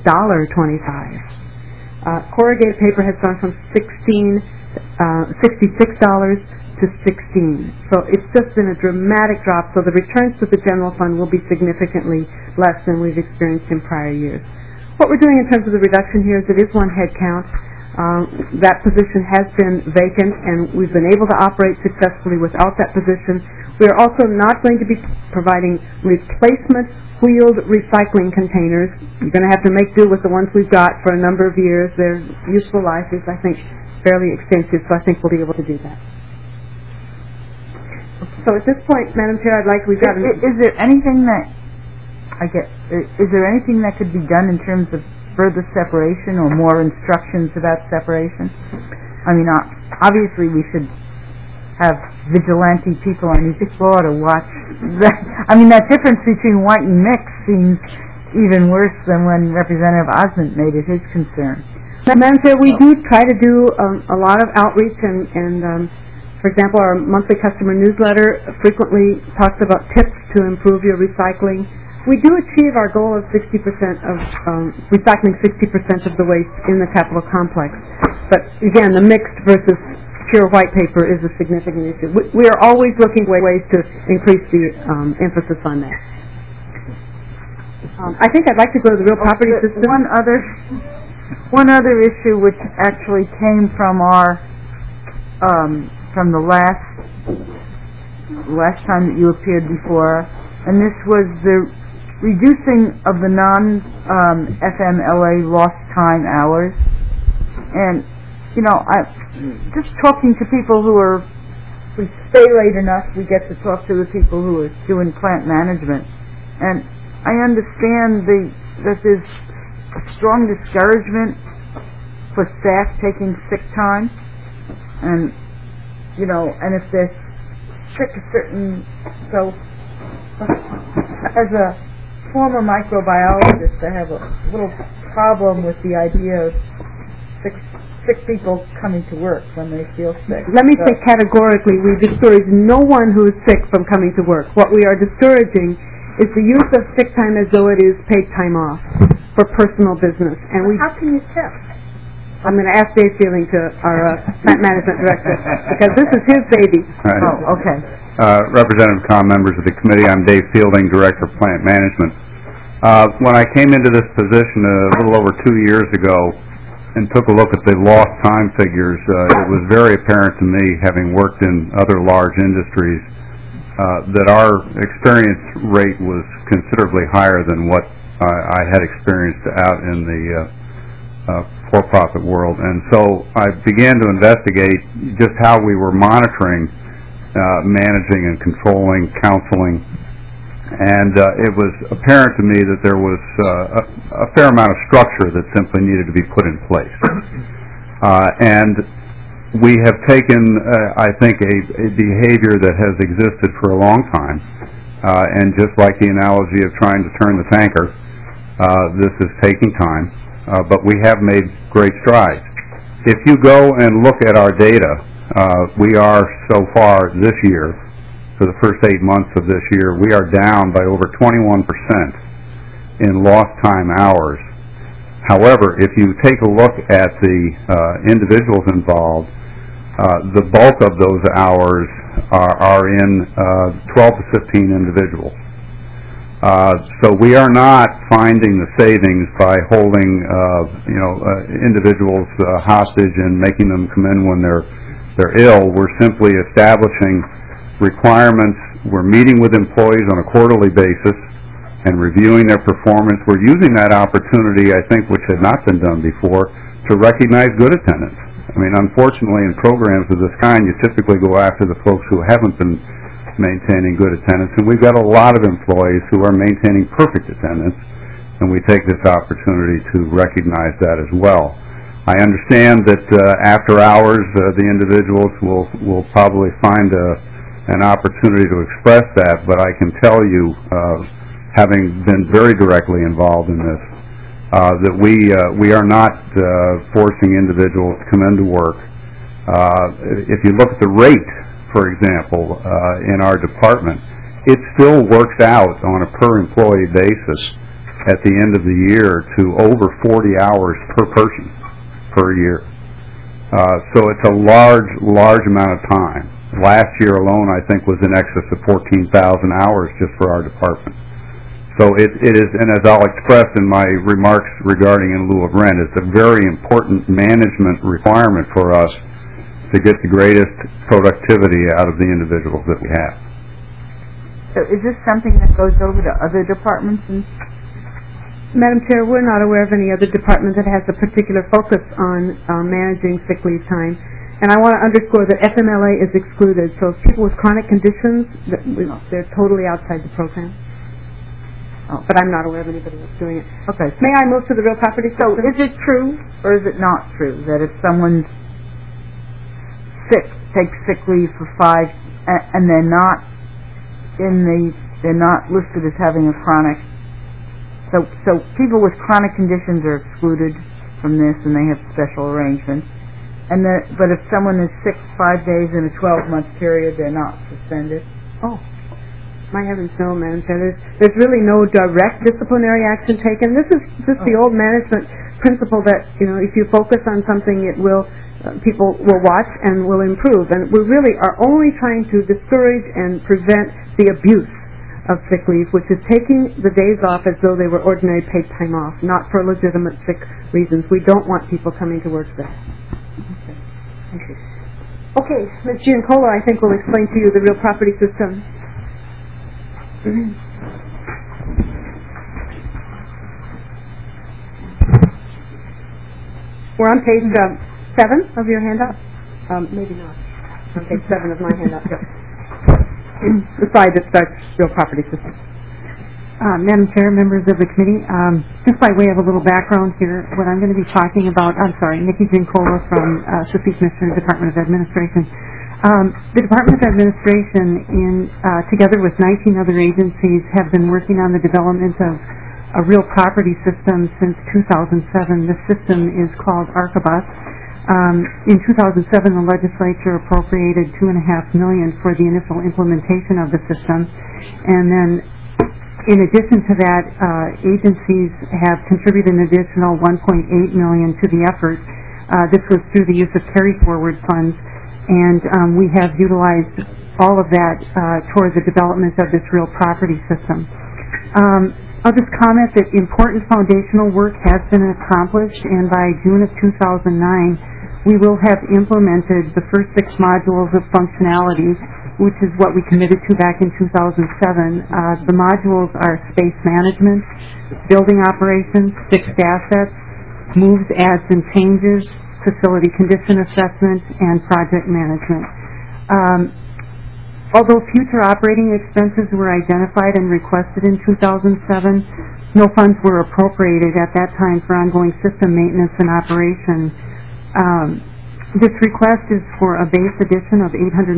Corrugated paper has gone from $66 to $16. So it's just been a dramatic drop. So the returns to the general fund will be significantly less than we've experienced in prior years. What we're doing in terms of the reduction here is it is one head count. That position has been vacant, and we've been able to operate successfully without that position. We are also not going to be providing replacement wheeled recycling containers. You're going to have to make do with the ones we've got for a number of years. Their useful life is, I think, fairly extensive, so I think we'll be able to do that. So at this point, Madam Chair, we've got... Is there anything that could be done in terms of further separation or more instructions about separation? I mean, obviously we should have vigilante people on each floor to watch that. I mean, that difference between white and mixed seems even worse than when Representative Osmond made it his concern. Madam Chair, we do try to do a lot of outreach, and for example, our monthly customer newsletter frequently talks about tips to improve your recycling. We do achieve our goal of 60% of recycling 60% of the waste in the Capitol complex. But again, the mixed versus pure white paper is a significant issue. We are always looking for ways to increase the emphasis on that. I think I'd like to go to the real property system. One other issue which actually came from our from the last time that you appeared before, and this was the reducing of the non-FMLA lost time hours. And, I just talking to people we stay late enough, we get to talk to the people who are doing plant management. And I understand that there's a strong discouragement for staff taking sick time. And, and if they're sick a certain... So, as a former microbiologist, I have a little problem with the idea of sick people coming to work when they feel sick. Let me say categorically, we discourage no one who is sick from coming to work. What we are discouraging is the use of sick time as though it is paid time off for personal business. And How can you tell? I'm going to ask Dave Feeling, our plant management director, because this is his baby. Right. Oh, okay. Representative Comm, members of the committee, I'm Dave Fielding, Director of Plant Management. When I came into this position a little over 2 years ago and took a look at the lost time figures, it was very apparent to me, having worked in other large industries, that our experience rate was considerably higher than what I had experienced out in the for-profit world. And so I began to investigate just how we were monitoring, managing and controlling, counseling, and it was apparent to me that there was a fair amount of structure that simply needed to be put in place. And we have taken, I think, a behavior that has existed for a long time, and just like the analogy of trying to turn the tanker, this is taking time, but we have made great strides. If you go and look at our data, we are so far this year, for the first 8 months of this year, we are down by over 21% in lost time hours. However, if you take a look at the individuals involved, the bulk of those hours are in 12 to 15 individuals. So we are not finding the savings by holding individuals hostage and making them come in when they're ill. We're simply establishing requirements. We're meeting with employees on a quarterly basis and reviewing their performance. We're using that opportunity, I think, which had not been done before, to recognize good attendance. I mean, unfortunately, in programs of this kind, you typically go after the folks who haven't been maintaining good attendance, and we've got a lot of employees who are maintaining perfect attendance, and we take this opportunity to recognize that as well. I understand that after hours, the individuals will probably find an opportunity to express that, but I can tell you, having been very directly involved in this, that we are not forcing individuals to come into work. If you look at the rate, for example, in our department, it still works out on a per-employee basis at the end of the year to over 40 hours per person per year. So it's a large amount of time. Last year alone, I think, was in excess of 14,000 hours just for our department. So it is, and as I'll express in my remarks regarding in lieu of rent, it's a very important management requirement for us to get the greatest productivity out of the individuals that we have. So is this something that goes over to other departments? Madam Chair, we're not aware of any other department that has a particular focus on managing sick leave time. And I want to underscore that FMLA is excluded, so people with chronic conditions, they're totally outside the program. Oh. But I'm not aware of anybody that's doing it. Okay. May I move to the real property system? So is it true or is it not true that if someone's sick, takes sick leave for 5, and they're not listed as having a chronic, so people with chronic conditions are excluded from this and they have special arrangements. But if someone is sick 5 days in a 12-month period, they're not suspended. Oh, my heavens, no, Madam Chair. There's really no direct disciplinary action taken. This is just the old management principle that, if you focus on something, it will, people will watch and will improve. And we really are only trying to discourage and prevent the abuse of sick leave, which is taking the days off as though they were ordinary paid time off, not for legitimate sick reasons. We don't want people coming to work sick. Okay, Ms. Giancola, I think, will explain to you the real property system. We're on page 7 of your handout. Maybe not. On page 7 of my handout. The slide that starts real property system. Madam Chair, members of the committee, just by way of a little background here, what I'm going to be talking about, Nikki Giancola from Assistant Commissioner, Department of Administration. The Department of Administration, together with 19 other agencies, have been working on the development of a real property system since 2007. The system is called ARCABUS. In 2007, the legislature appropriated $2.5 million for the initial implementation of the system, and then In addition to that, agencies have contributed an additional $1.8 million to the effort. This was through the use of carry-forward funds, and we have utilized all of that toward the development of this real property system. I'll just comment that important foundational work has been accomplished, and by June of 2009, we will have implemented the first 6 modules of functionality, which is what we committed to back in 2007. The modules are space management, building operations, fixed assets, moves, adds, and changes, facility condition assessment, and project management. Although future operating expenses were identified and requested in 2007, no funds were appropriated at that time for ongoing system maintenance and operation. This request is for a base addition of $844,000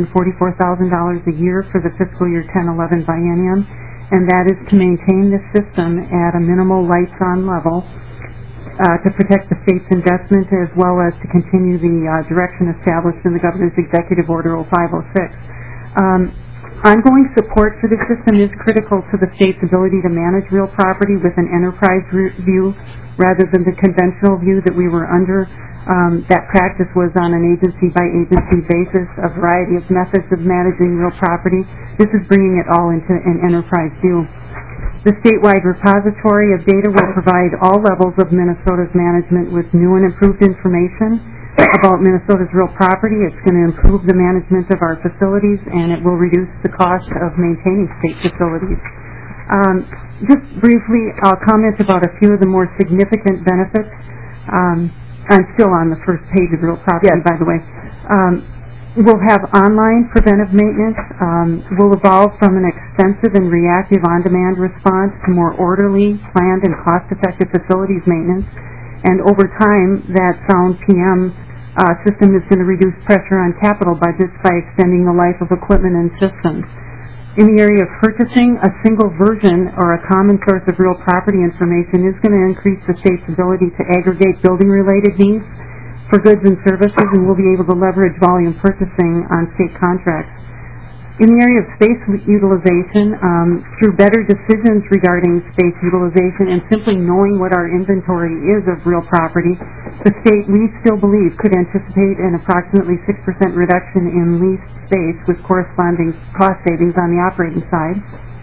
a year for the fiscal year 10-11 biennium, and that is to maintain this system at a minimal lights-on level to protect the state's investment, as well as to continue the direction established in the Governor's Executive Order 0506. Ongoing support for the system is critical to the state's ability to manage real property with an enterprise view rather than the conventional view that we were under. That practice was on an agency-by-agency basis, a variety of methods of managing real property. This is bringing it all into an enterprise view. The statewide repository of data will provide all levels of Minnesota's management with new and improved information about Minnesota's real property. It's going to improve the management of our facilities, and it will reduce the cost of maintaining state facilities. Just briefly, I'll comment about a few of the more significant benefits. I'm still on the first page of real property, yes, by the way. We'll have online preventive maintenance. We'll evolve from an extensive and reactive on-demand response to more orderly, planned, and cost-effective facilities maintenance. And over time, that sound PM system is going to reduce pressure on capital budgets by extending the life of equipment and systems. In the area of purchasing, a single version or a common source of real property information is going to increase the state's ability to aggregate building-related needs for goods and services, and we'll be able to leverage volume purchasing on state contracts. In the area of space utilization, through better decisions regarding space utilization and simply knowing what our inventory is of real property, the state, we still believe, could anticipate an approximately 6% reduction in leased space with corresponding cost savings on the operating side.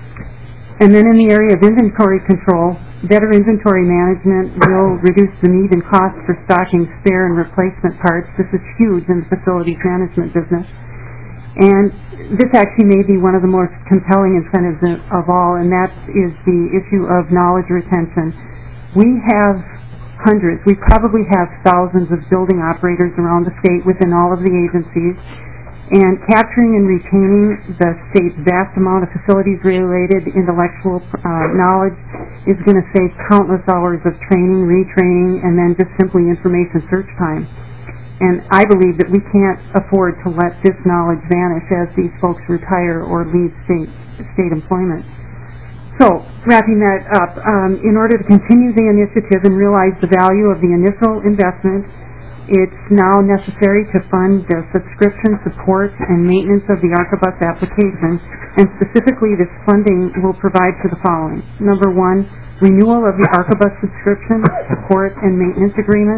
And then in the area of inventory control, better inventory management will reduce the need and cost for stocking spare and replacement parts. This is huge in the facilities management business. And this actually may be one of the most compelling incentives of all, and that is the issue of knowledge retention. We have hundreds, we probably have thousands of building operators around the state within all of the agencies, and capturing and retaining the state's vast amount of facilities-related intellectual knowledge is going to save countless hours of training, retraining, and then just simply information search time. And I believe that we can't afford to let this knowledge vanish as these folks retire or leave state employment. So, wrapping that up, in order to continue the initiative and realize the value of the initial investment, it's now necessary to fund the subscription, support, and maintenance of the ARCABUS application, and specifically this funding will provide for the following. Number 1, renewal of the ARCABUS subscription, support, and maintenance agreement.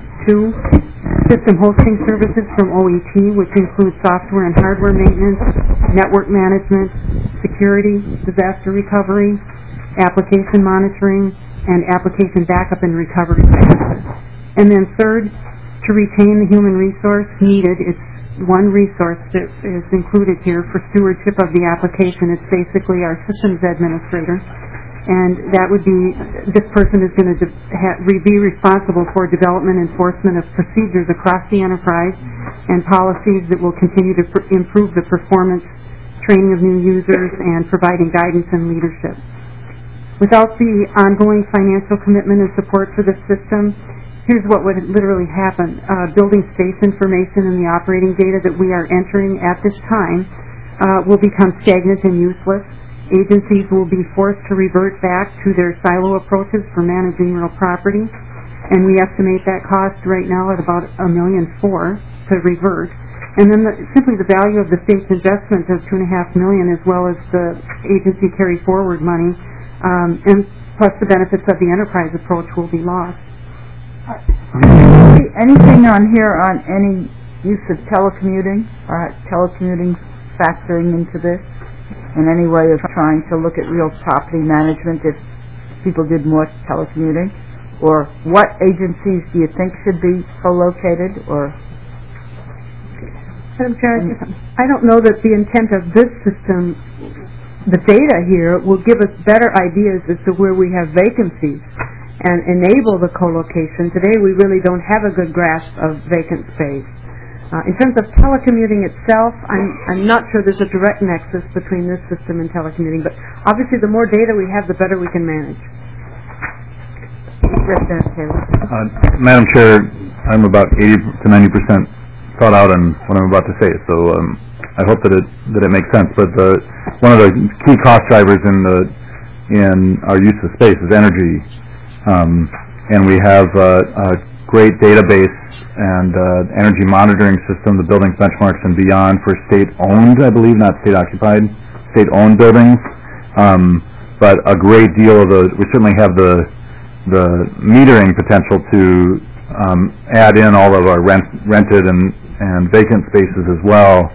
2, system hosting services from OET, which includes software and hardware maintenance, network management, security, disaster recovery, application monitoring, and application backup and recovery services. And then 3rd, to retain the human resource needed, it's one resource that is included here for stewardship of the application. It's basically our systems administrator. And that would be, this person is going to be responsible for development and enforcement of procedures across the enterprise and policies that will continue to improve the performance, training of new users, and providing guidance and leadership. Without the ongoing financial commitment and support for the system, here's what would literally happen. Building space information and the operating data that we are entering at this time will become stagnant and useless. Agencies will be forced to revert back to their silo approaches for managing real property, and we estimate that cost right now at about $1.4 million to revert. And then simply the value of the state's investment of $2.5 million, as well as the agency carry forward money, and plus the benefits of the enterprise approach will be lost. Anything on here on any use of telecommuting or telecommuting factoring into this in any way of trying to look at real property management if people did more telecommuting? Or what agencies do you think should be co-located? Or Madam Chair, I don't know that the intent of this system, the data here, will give us better ideas as to where we have vacancies and enable the co-location. Today we really don't have a good grasp of vacant space. In terms of telecommuting itself, I'm not sure there's a direct nexus between this system and telecommuting, but obviously the more data we have, the better we can manage. Madam Chair, I'm about 80 to 90% thought out on what I'm about to say, so I hope that it makes sense. But one of the key cost drivers in our use of space is energy, and we have a great database and energy monitoring system, the buildings benchmarks and beyond for state-owned, I believe, not state-occupied, state-owned buildings. But a great deal of we certainly have the metering potential to add in all of our rented and vacant spaces as well,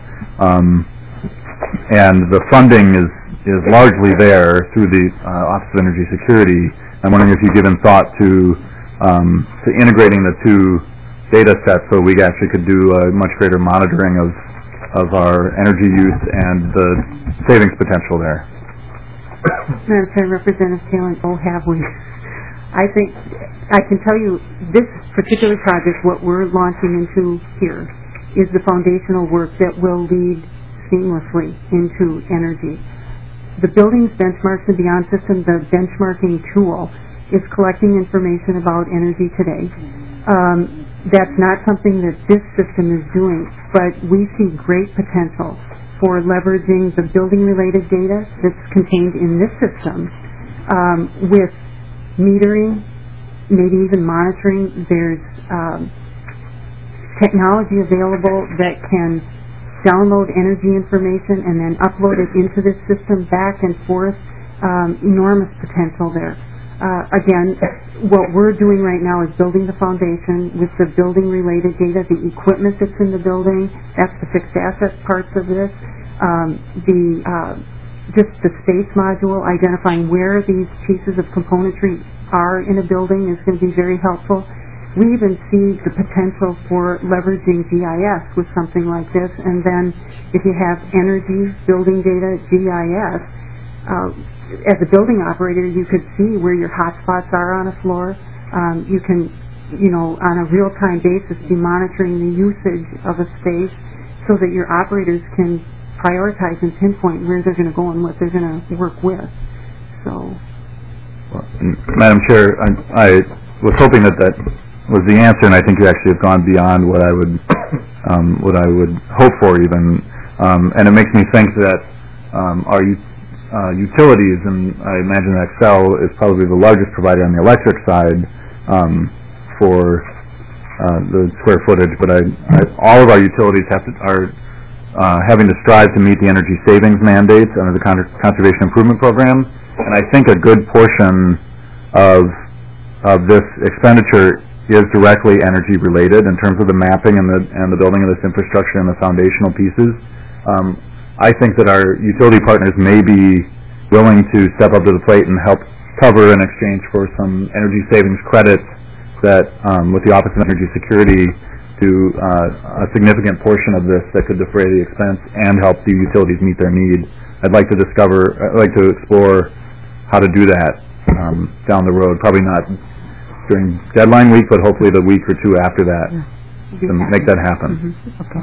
and the funding is largely there through the Office of Energy Security. I'm wondering if you've given thought to integrating the two data sets so we actually could do a much greater monitoring of our energy use and the savings potential there. Madam Chair, Representative Kaling, have we? I think I can tell you this particular project, what we're launching into here, is the foundational work that will lead seamlessly into energy. The Buildings Benchmarks and Beyond system, the benchmarking tool, is collecting information about energy today. That's not something that this system is doing, but we see great potential for leveraging the building-related data that's contained in this system with metering, maybe even monitoring. There's technology available that can download energy information and then upload it into this system back and forth. Enormous potential there. Again, what we're doing right now is building the foundation with the building-related data, the equipment that's in the building. That's the fixed asset parts of this. Just the space module, identifying where these pieces of componentry are in a building is going to be very helpful. We even see the potential for leveraging GIS with something like this. And then if you have energy, building data, GIS, as a building operator, you could see where your hotspots are on a floor. You can, on a real-time basis, be monitoring the usage of a space so that your operators can prioritize and pinpoint where they're going to go and what they're going to work with. So, well, Madam Chair, I was hoping that was the answer, and I think you actually have gone beyond what I would hope for even, and it makes me think that our utilities, and I imagine that Xcel is probably the largest provider on the electric side for the square footage, but all of our utilities are having to strive to meet the energy savings mandates under the Conservation Improvement Program, and I think a good portion of this expenditure is directly energy related in terms of the mapping and the building of this infrastructure and the foundational pieces. I think that our utility partners may be willing to step up to the plate and help cover in exchange for some energy savings credits that, with the Office of Energy Security, to a significant portion of this that could defray the expense and help the utilities meet their need. I'd like to explore how to do that down the road. Probably not during deadline week, but hopefully the week or two after that to make that happen.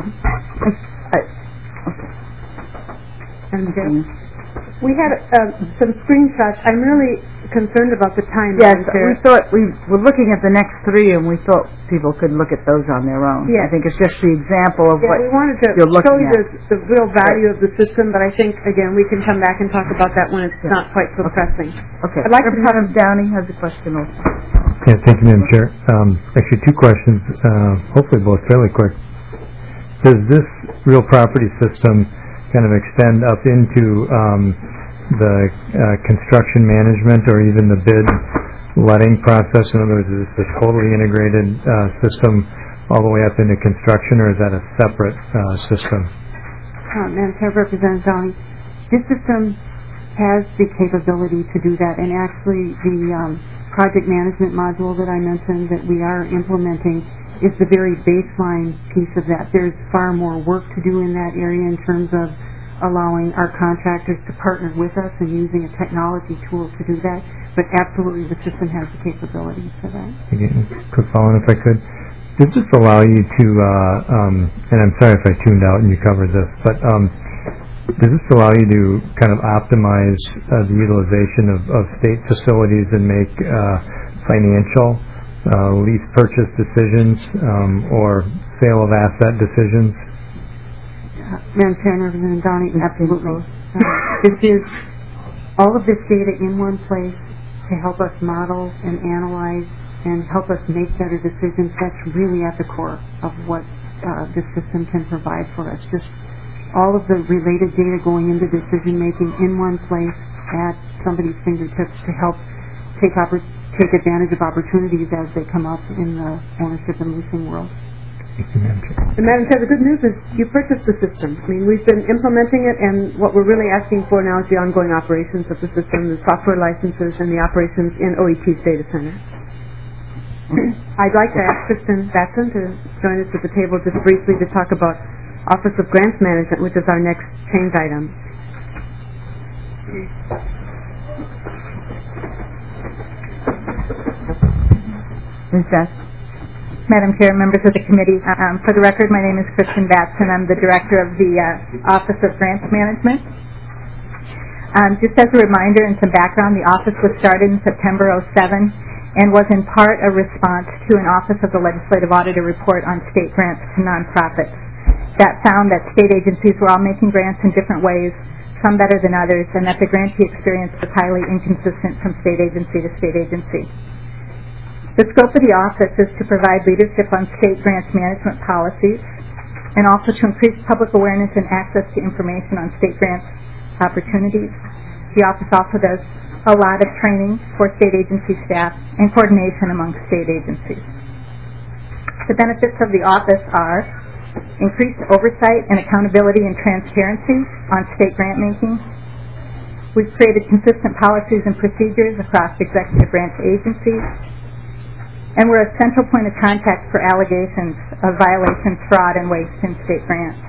Okay. We had some screenshots. I'm really concerned about the time. Yes, we thought we were looking at the next three, and we thought people could look at those on their own. Yes. I think it's just the example of what we wanted to you're looking show you at. the real value of the system, but I think, again, we can come back and talk about that when it's not quite so pressing. Okay. I'd like Representative Downey has a question also. Yeah, thank you, Madam Chair. Actually, two questions, hopefully both fairly quick. Does this real property system kind of extend up into construction management or even the bid letting process? In other words, is this a totally integrated system all the way up into construction, or is that a separate system? Madam Chair, Representative Downey, this system has the capability to do that, and actually the project management module that I mentioned that we are implementing is the very baseline piece of that. There's far more work to do in that area in terms of allowing our contractors to partner with us and using a technology tool to do that, but absolutely the system has the capability for that. Again, quick follow-on if I could. Does this allow you to, and I'm sorry if I tuned out and you covered this, but does this allow you to kind of optimize the utilization of state facilities and make financial lease purchase decisions or sale of asset decisions? Madam Chair and Representative Downey, absolutely. This is all of this data in one place to help us model and analyze and help us make better decisions. That's really at the core of what this system can provide for us. Just all of the related data going into decision making in one place at somebody's fingertips to help take advantage of opportunities as they come up in the ownership and leasing world. And Madam Chair, the good news is you purchased the system. I mean, we've been implementing it, and what we're really asking for now is the ongoing operations of the system, the software licenses, and the operations in OET's data center. I'd like to ask Kristen Batson to join us at the table just briefly to talk about Office of Grants Management, which is our next change item. Ms. Batson? Madam Chair, members of the committee, for the record, my name is Kristen Batson. I'm the director of the Office of Grants Management. Just as a reminder and some background, the office was started in September '07 and was in part a response to an Office of the Legislative Auditor report on state grants to nonprofits that found that state agencies were all making grants in different ways, some better than others, and that the grantee experience was highly inconsistent from state agency to state agency. The scope of the office is to provide leadership on state grants management policies and also to increase public awareness and access to information on state grants opportunities. The office also does a lot of training for state agency staff and coordination among state agencies. The benefits of the office are increased oversight and accountability and transparency on state grant making. We've created consistent policies and procedures across executive branch agencies. And we're a central point of contact for allegations of violations, fraud, and waste in state grants.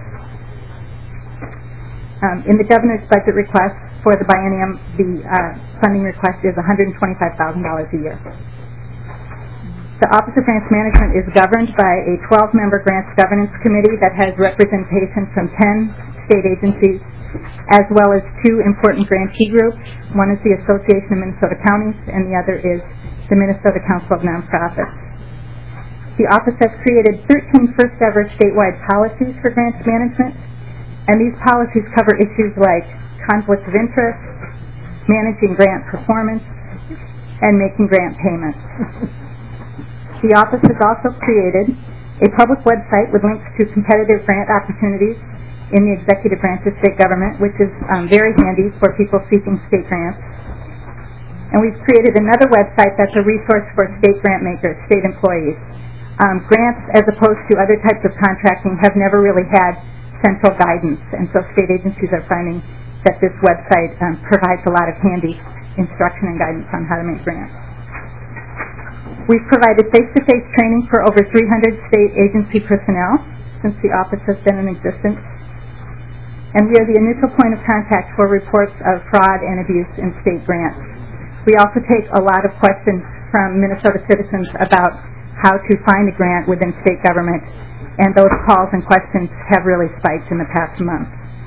In the governor's budget request for the biennium, the funding request is $125,000 a year. The Office of Grants Management is governed by a 12-member grants governance committee that has representation from 10 state agencies, as well as 2 important grantee groups. One is the Association of Minnesota Counties, and the other is the Minnesota Council of Nonprofits. The office has created 13 first-ever statewide policies for grants management, and these policies cover issues like conflicts of interest, managing grant performance, and making grant payments. The office has also created a public website with links to competitive grant opportunities in the executive branch of state government, which is very handy for people seeking state grants. And we've created another website that's a resource for state grant makers, state employees. Grants, as opposed to other types of contracting, have never really had central guidance, and so state agencies are finding that this website provides a lot of handy instruction and guidance on how to make grants. We've provided face-to-face training for over 300 state agency personnel since the office has been in existence, and we are the initial point of contact for reports of fraud and abuse in state grants. We also take a lot of questions from Minnesota citizens about how to find a grant within state government, and those calls and questions have really spiked in the past month.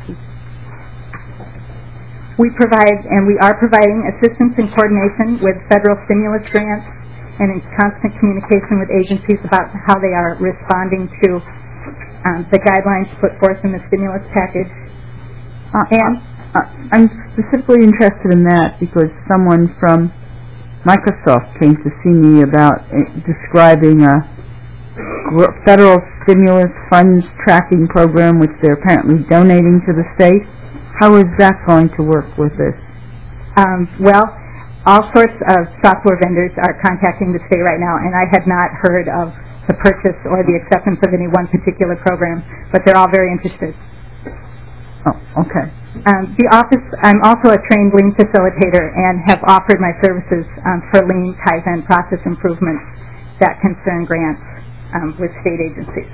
We provide, and we are providing, assistance and coordination with federal stimulus grants and in constant communication with agencies about how they are responding to the guidelines put forth in the stimulus package. And I'm specifically interested in that because someone from Microsoft came to see me about describing a federal stimulus funds tracking program which they're apparently donating to the state. How is that going to work with this? Well, all sorts of software vendors are contacting the state right now, and I had not heard of the purchase or the acceptance of any one particular program, but they're all very interested. Oh, okay. The office, I'm also a trained Lean facilitator and have offered my services for Lean Kaizen process improvements that concern grants with state agencies.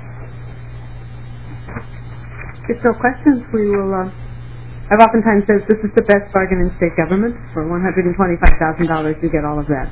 If there are questions, we will, I've oftentimes said this is the best bargain in state government. For $125,000, you get all of that.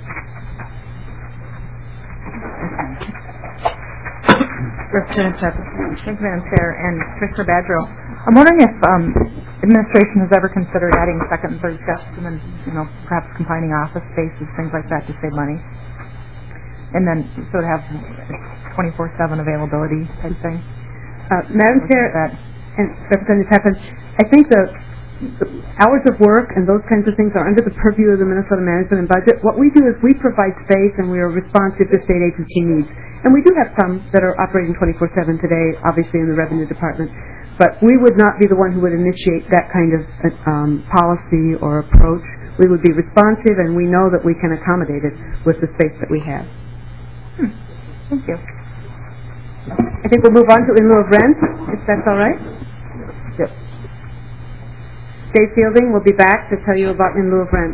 Representative Pepper. Thank you, Madam Chair. And Commissioner Badgerow, I'm wondering if administration has ever considered adding second and third steps and then, perhaps combining office spaces, things like that to save money. And then sort of have 24/7 availability type thing. Madam Chair and Representative Pepper, I think the hours of work and those kinds of things are under the purview of the Minnesota Management and Budget. What we do is we provide space and we are responsive to state agency needs. And we do have some that are operating 24/7 today, obviously in the Revenue Department. But we would not be the one who would initiate that kind of policy or approach. We would be responsive, and we know that we can accommodate it with the space that we have. Thank you. I think we'll move on to in lieu of rent, if that's all right. Yep. Dave Fielding will be back to tell you about in lieu of rent.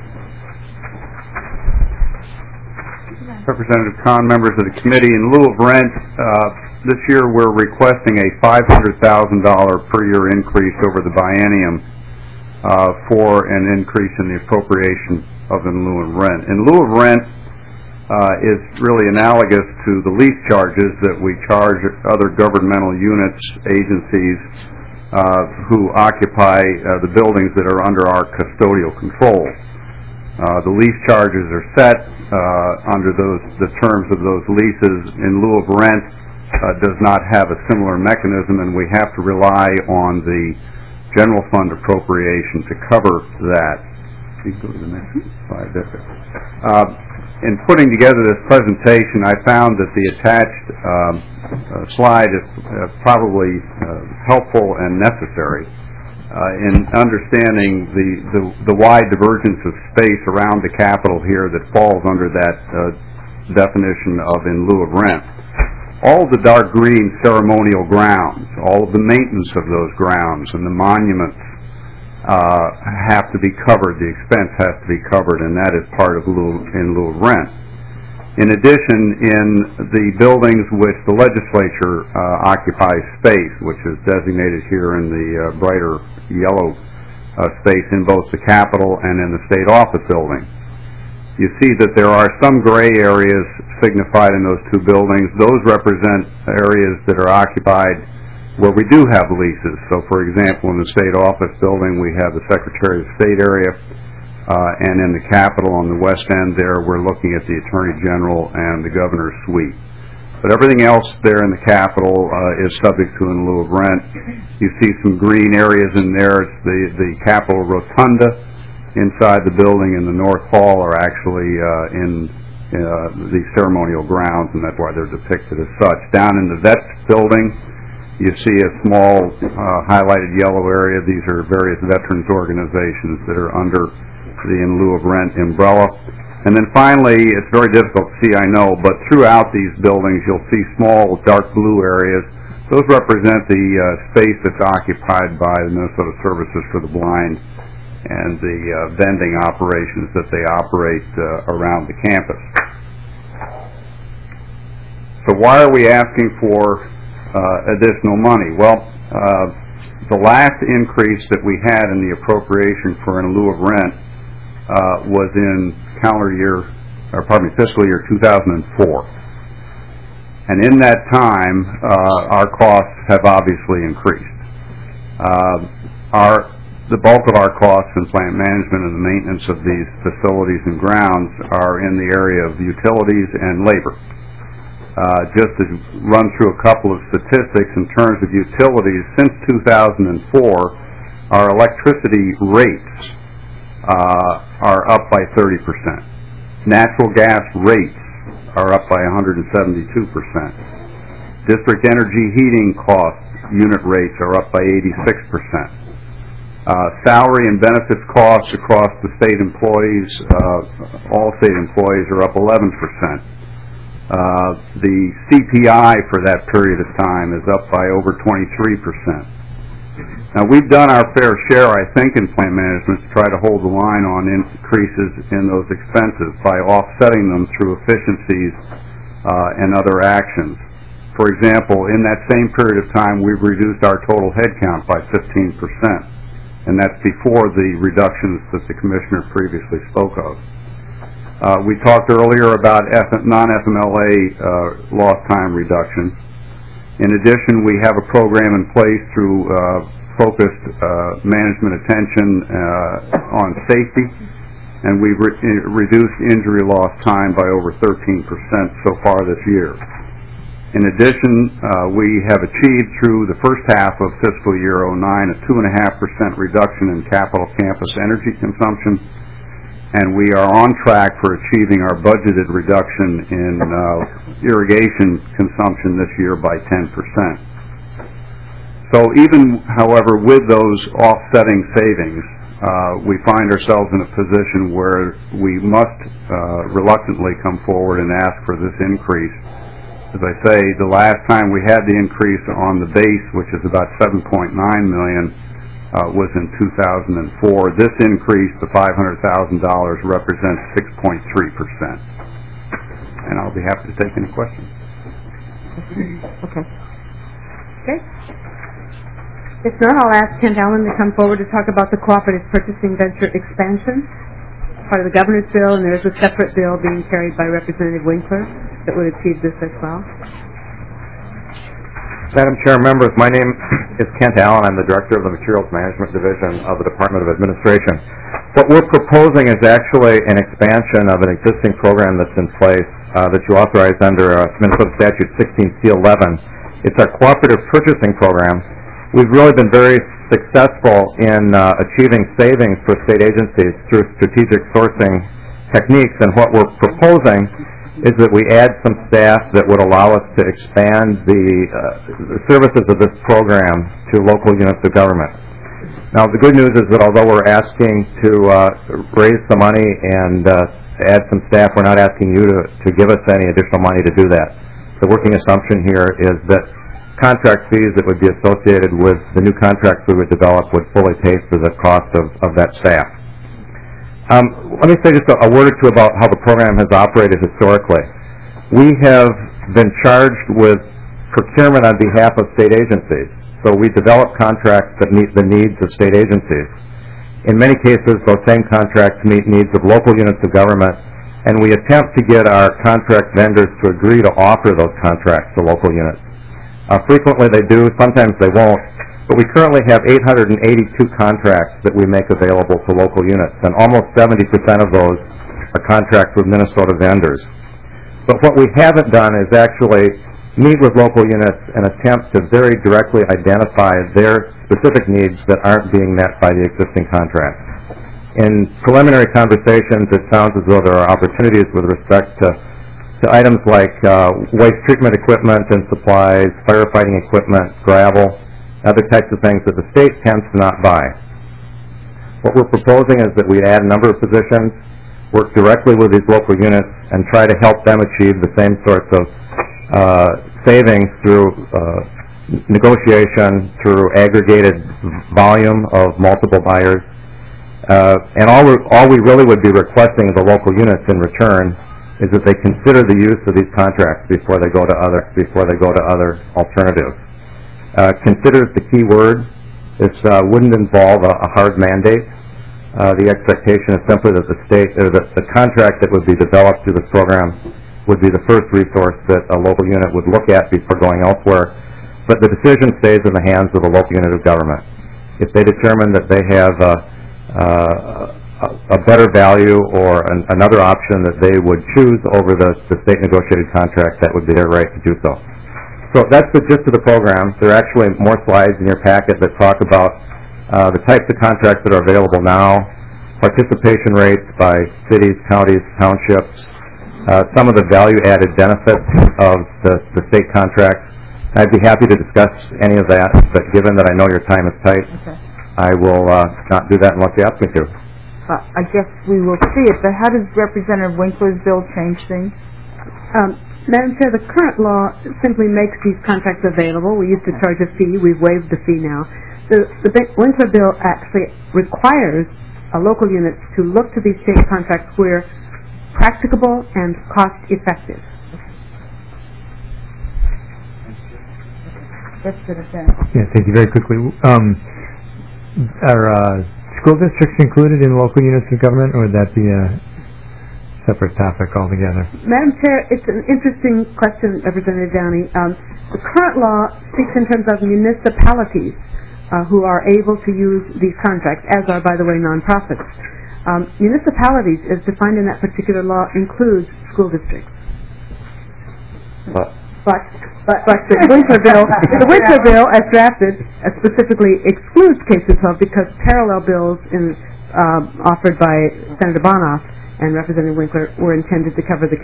Representative Kahn, members of the committee, in lieu of rent, this year we're requesting a $500,000 per year increase over the biennium for an increase in the appropriation of in lieu of rent. In lieu of rent is really analogous to the lease charges that we charge other governmental units, agencies who occupy the buildings that are under our custodial control. The lease charges are set under the terms of those leases. In lieu of rent does not have a similar mechanism, and we have to rely on the general fund appropriation to cover that. Please go to the next slide. In putting together this presentation, I found that the attached slide is probably helpful and necessary in understanding the wide divergence of space around the Capitol here that falls under that definition of in lieu of rent. All the dark green ceremonial grounds, all of the maintenance of those grounds and the monuments have to be covered, the expense has to be covered, and that is part of in lieu of rent. In addition, in the buildings which the legislature occupies space, which is designated here in the brighter yellow space in both the Capitol and in the state office building, you see that there are some gray areas signified in those two buildings. Those represent areas that are occupied where we do have leases. So, for example, in the state office building, we have the Secretary of State area, and in the Capitol on the west end there, we're looking at the Attorney General and the Governor's suite. But everything else there in the Capitol is subject to in lieu of rent. You see some green areas in there. It's the Capitol Rotunda inside the building and the North Hall are actually in the ceremonial grounds, and that's why they're depicted as such. Down in the Vets building, you see a small highlighted yellow area. These are various veterans organizations that are under the in lieu of rent umbrella. And then finally, it's very difficult to see, I know, but throughout these buildings you'll see small dark blue areas. Those represent the space that's occupied by the Minnesota Services for the Blind and the vending operations that they operate around the campus. So why are we asking for additional money? Well, the last increase that we had in the appropriation for in lieu of rent was in fiscal year 2004. And in that time, our costs have obviously increased. The bulk of our costs in plant management and the maintenance of these facilities and grounds are in the area of utilities and labor. Just to run through a couple of statistics in terms of utilities, since 2004, our electricity rates are up by 30%. Natural gas rates are up by 172%. District energy heating cost unit rates are up by 86%. Salary and benefits costs across the state employees, all state employees, are up 11%. The CPI for that period of time is up by over 23%. Now, we've done our fair share, I think, in plant management to try to hold the line on increases in those expenses by offsetting them through efficiencies and other actions. For example, in that same period of time, we've reduced our total headcount by 15%, and that's before the reductions that the Commissioner previously spoke of. We talked earlier about non-FMLA lost time reduction. In addition, we have a program in place through focused management attention on safety, and we've reduced injury loss time by over 13% so far this year. In addition, we have achieved through the first half of fiscal year 09 a 2.5% reduction in capital campus energy consumption, and we are on track for achieving our budgeted reduction in irrigation consumption this year by 10%. So even, however, with those offsetting savings, we find ourselves in a position where we must reluctantly come forward and ask for this increase. As I say, the last time we had the increase on the base, which is about $7.9 million, was in 2004. This increase, the $500,000, represents 6.3%. And I'll be happy to take any questions. Okay. If not, I'll ask Kent Allen to come forward to talk about the cooperative purchasing venture expansion, part of the governor's bill, and there's a separate bill being carried by Representative Winkler that would achieve this as well. Madam Chair, members, my name is Kent Allen. I'm the Director of the Materials Management Division of the Department of Administration. What we're proposing is actually an expansion of an existing program that's in place that you authorized under Minnesota Statute 16C11. It's our cooperative purchasing program. We've really been very successful in achieving savings for state agencies through strategic sourcing techniques, and what we're proposing is that we add some staff that would allow us to expand the services of this program to local units of government. Now, the good news is that although we're asking to raise some money and add some staff, we're not asking you to give us any additional money to do that. The working assumption here is that contract fees that would be associated with the new contracts we would develop would fully pay for the cost of that staff. Let me say just a word or two about how the program has operated historically. We have been charged with procurement on behalf of state agencies, so we develop contracts that meet the needs of state agencies. In many cases, those same contracts meet needs of local units of government, and we attempt to get our contract vendors to agree to offer those contracts to local units. Frequently they do, sometimes they won't, but we currently have 882 contracts that we make available to local units, and almost 70% of those are contracts with Minnesota vendors. But what we haven't done is actually meet with local units and attempt to very directly identify their specific needs that aren't being met by the existing contracts. In preliminary conversations, it sounds as though there are opportunities with respect to items like waste treatment equipment and supplies, firefighting equipment, gravel, other types of things that the state tends to not buy. What we're proposing is that we add a number of positions, work directly with these local units, and try to help them achieve the same sorts of savings through negotiation, through aggregated volume of multiple buyers. And all we really would be requesting of the local units in return is that they consider the use of these contracts before they go to other alternatives. Consider is the key word. This wouldn't involve a hard mandate. The expectation is simply that the state or that the contract that would be developed through this program would be the first resource that a local unit would look at before going elsewhere. But the decision stays in the hands of the local unit of government. If they determine that they have a better value or another option that they would choose over the state negotiated contract, that would be their right to do so. So that's the gist of the program. There are actually more slides in your packet that talk about the types of contracts that are available now, participation rates by cities, counties, townships, some of the value-added benefits of the state contracts. I'd be happy to discuss any of that, but given that I know your time is tight, I will not do that unless you ask me to. I guess we will see it, but how does Representative Winkler's bill change things? Madam Chair, the current law simply makes these contracts available. We used to charge a fee. We've waived the fee now. The Winkler bill actually requires local units to look to these state contracts where practicable and cost-effective. That's good of that. Yeah, thank you. Very quickly, are school districts included in local units of government, or would that be a separate topic altogether? Madam Chair, it's an interesting question, Representative Downey. The current law speaks in terms of municipalities who are able to use these contracts, as are, by the way, nonprofits. Municipalities, as defined in that particular law, includes school districts. But the Winkler bill, as drafted, specifically excludes K-12 because parallel bills offered by Senator Bonoff and Representative Winkler were intended to cover the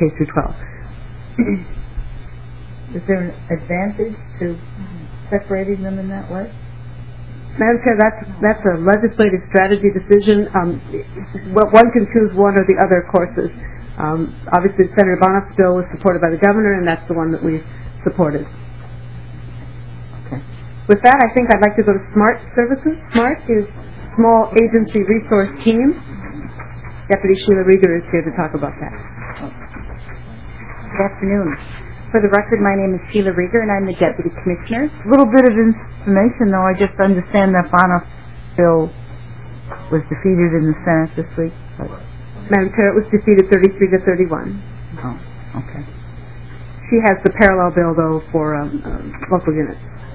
K-12. Is there an advantage to separating them in that way? Madam Chair, that's a legislative strategy decision. One can choose one or the other courses. Obviously, Senator Bonoff's bill was supported by the governor, and that's the one that we supported. Okay. With that, I think I'd like to go to SMART services. SMART is Small Agency Resource Team. Deputy Sheila Rieger is here to talk about that. Good afternoon. For the record, my name is Sheila Rieger, and I'm the Deputy Commissioner. A little bit of information, though. I just understand that Bonoff's bill was defeated in the Senate this week. Madam Chair, it was defeated 33 to 31. Oh, okay. She has the parallel bill, though, for local units.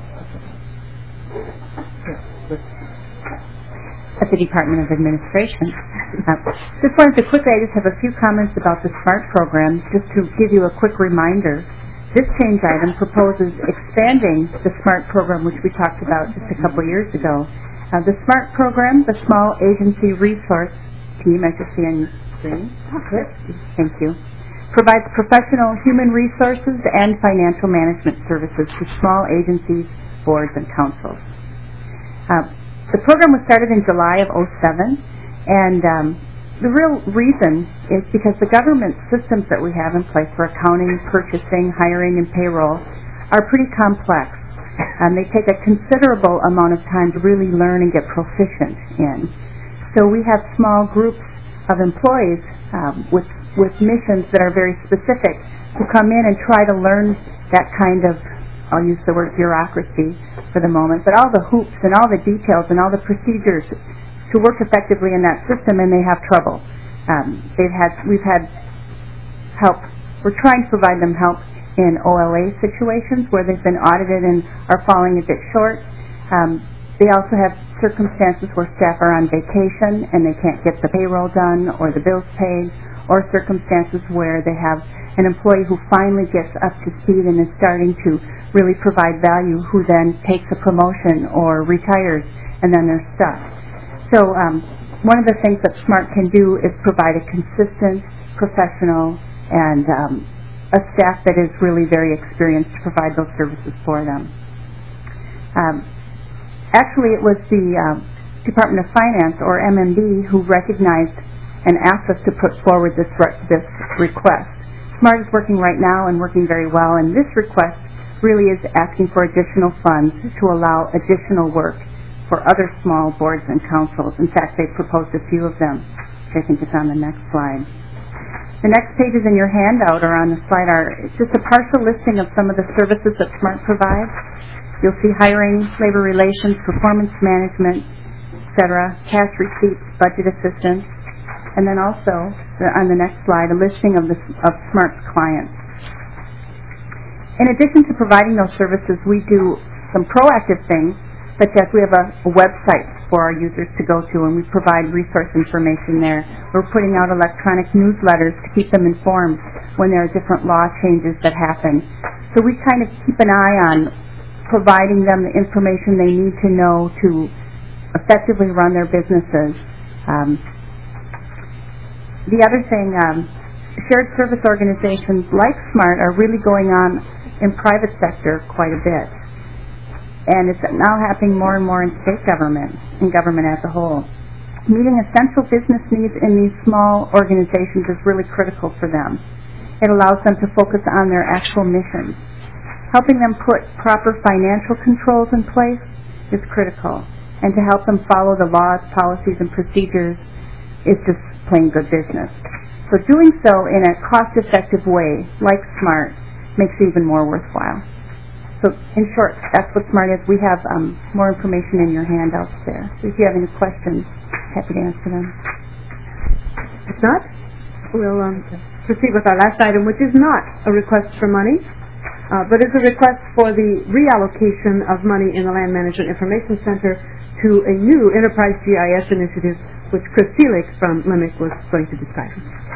At the Department of Administration. Just wanted to quickly, I just have a few comments about the SMART program, just to give you a quick reminder. This change item proposes expanding the SMART program, which we talked about just a couple years ago. The SMART program, the Small Agency Resource Team, as you see on your screen. Okay. Thank you. Provides professional human resources and financial management services to small agencies, boards, and councils. The program was started in July of 2007, and the real reason is because the government systems that we have in place for accounting, purchasing, hiring, and payroll are pretty complex. They take a considerable amount of time to really learn and get proficient in. So we have small groups of employees with missions that are very specific who come in and try to learn that kind of, I'll use the word bureaucracy for the moment, but all the hoops and all the details and all the procedures to work effectively in that system, and they have trouble. We've had help. We're trying to provide them help in OLA situations where they've been audited and are falling a bit short. They also have circumstances where staff are on vacation and they can't get the payroll done or the bills paid, or circumstances where they have an employee who finally gets up to speed and is starting to really provide value, who then takes a promotion or retires, and then they're stuck. So one of the things that SMART can do is provide a consistent, professional, and a staff that is really very experienced to provide those services for them. Actually, it was the Department of Finance, or MMD, who recognized and asked us to put forward this request. SMART is working right now and working very well, and this request really is asking for additional funds to allow additional work for other small boards and councils. In fact, they've proposed a few of them, which I think is on the next slide. The next pages in your handout or on the slide are just a partial listing of some of the services that SMART provides. You'll see hiring, labor relations, performance management, etc., cash receipts, budget assistance, and then also, on the next slide, a listing of SMART's clients. In addition to providing those services, we do some proactive things, such as we have a website for our users to go to, and we provide resource information there. We're putting out electronic newsletters to keep them informed when there are different law changes that happen. So we kind of keep an eye on providing them the information they need to know to effectively run their businesses. The other thing, shared service organizations like SMART are really going on in private sector quite a bit. and it's now happening more and more in state government and government as a whole. Meeting essential business needs in these small organizations is really critical for them. It allows them to focus on their actual missions. Helping them put proper financial controls in place is critical, and to help them follow the laws, policies, and procedures is just plain good business. So doing so in a cost-effective way, like SMART, makes it even more worthwhile. So in short, that's what SMART is. We have more information in your handouts there. So if you have any questions, happy to answer them. If not, we'll proceed with our last item, which is not a request for money, but is a request for the reallocation of money in the Land Management Information Center to a new Enterprise GIS initiative, which Chris Felix from LIMIC was going to describe.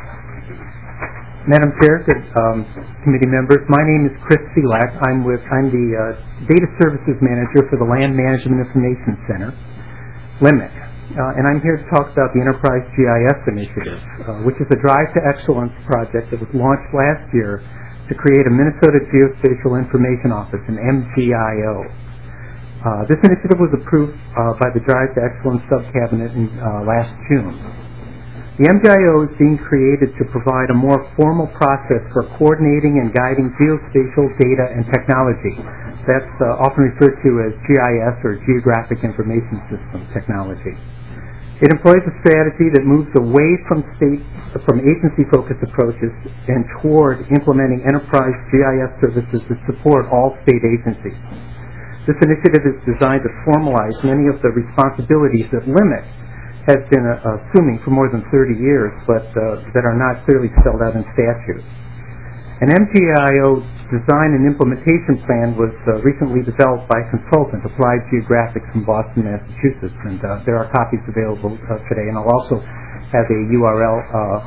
Madam Chair, good committee members, my name is Chris Felak. I'm the Data Services Manager for the Land Management Information Center, LIMIC, and I'm here to talk about the Enterprise GIS Initiative, which is a Drive to Excellence project that was launched last year to create a Minnesota Geospatial Information Office, an MGIO. This initiative was approved by the Drive to Excellence Subcabinet in last June. The MGIO is being created to provide a more formal process for coordinating and guiding geospatial data and technology. That's often referred to as GIS, or Geographic Information System technology. It employs a strategy that moves away from agency-focused approaches and toward implementing enterprise GIS services that support all state agencies. This initiative is designed to formalize many of the responsibilities that LIMIC has been assuming for more than 30 years, but that are not clearly spelled out in statute. An MGIO design and implementation plan was recently developed by a consultant, Applied Geographics from Boston, Massachusetts, and there are copies available today, and I'll also have a URL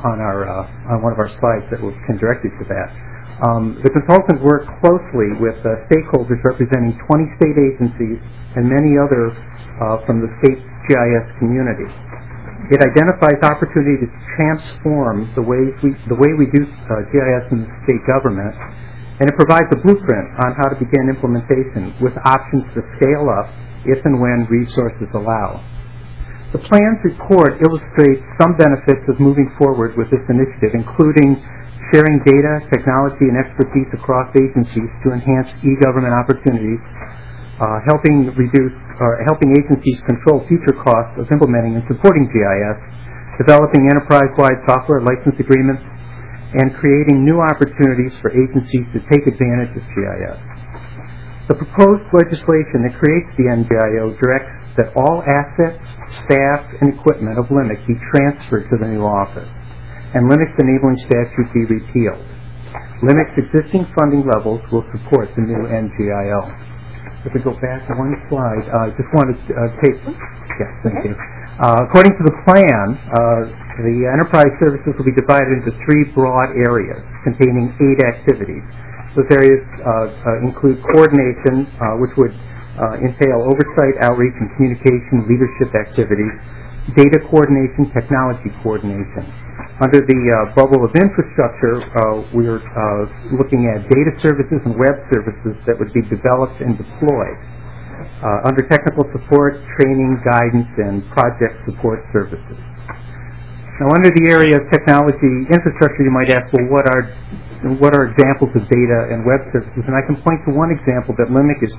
on one of our slides that can direct you to that. The consultant worked closely with stakeholders representing 20 state agencies and many other from the state GIS community. It identifies opportunities to transform the way we do GIS in the state government, and it provides a blueprint on how to begin implementation with options to scale up if and when resources allow. The plan's report illustrates some benefits of moving forward with this initiative, including sharing data, technology, and expertise across agencies to enhance e-government opportunities, helping agencies control future costs of implementing and supporting GIS, developing enterprise-wide software license agreements, and creating new opportunities for agencies to take advantage of GIS. The proposed legislation that creates the MGIO directs that all assets, staff, and equipment of LIMIC be transferred to the new office, and LIMIC's enabling statute be repealed. LIMIC's existing funding levels will support the new MGIO. If we go back one slide, I just wanted to take, yes, thank you. According to the plan, the enterprise services will be divided into 3 broad areas containing 8 activities. Those areas include coordination, which would entail oversight, outreach, and communication leadership activities, data coordination, technology coordination. Under the bubble of infrastructure, we're looking at data services and web services that would be developed and deployed. Under technical support, training, guidance, and project support services. Now, under the area of technology infrastructure, you might ask, well, what are examples of data and web services? And I can point to one example that LIMIC is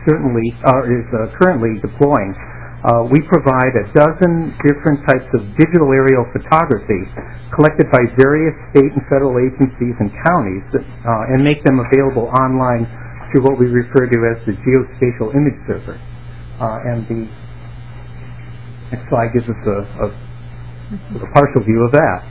currently deploying. We provide 12 different types of digital aerial photography collected by various state and federal agencies and counties and make them available online through what we refer to as the Geospatial Image Server. And the next slide gives us a partial view of that.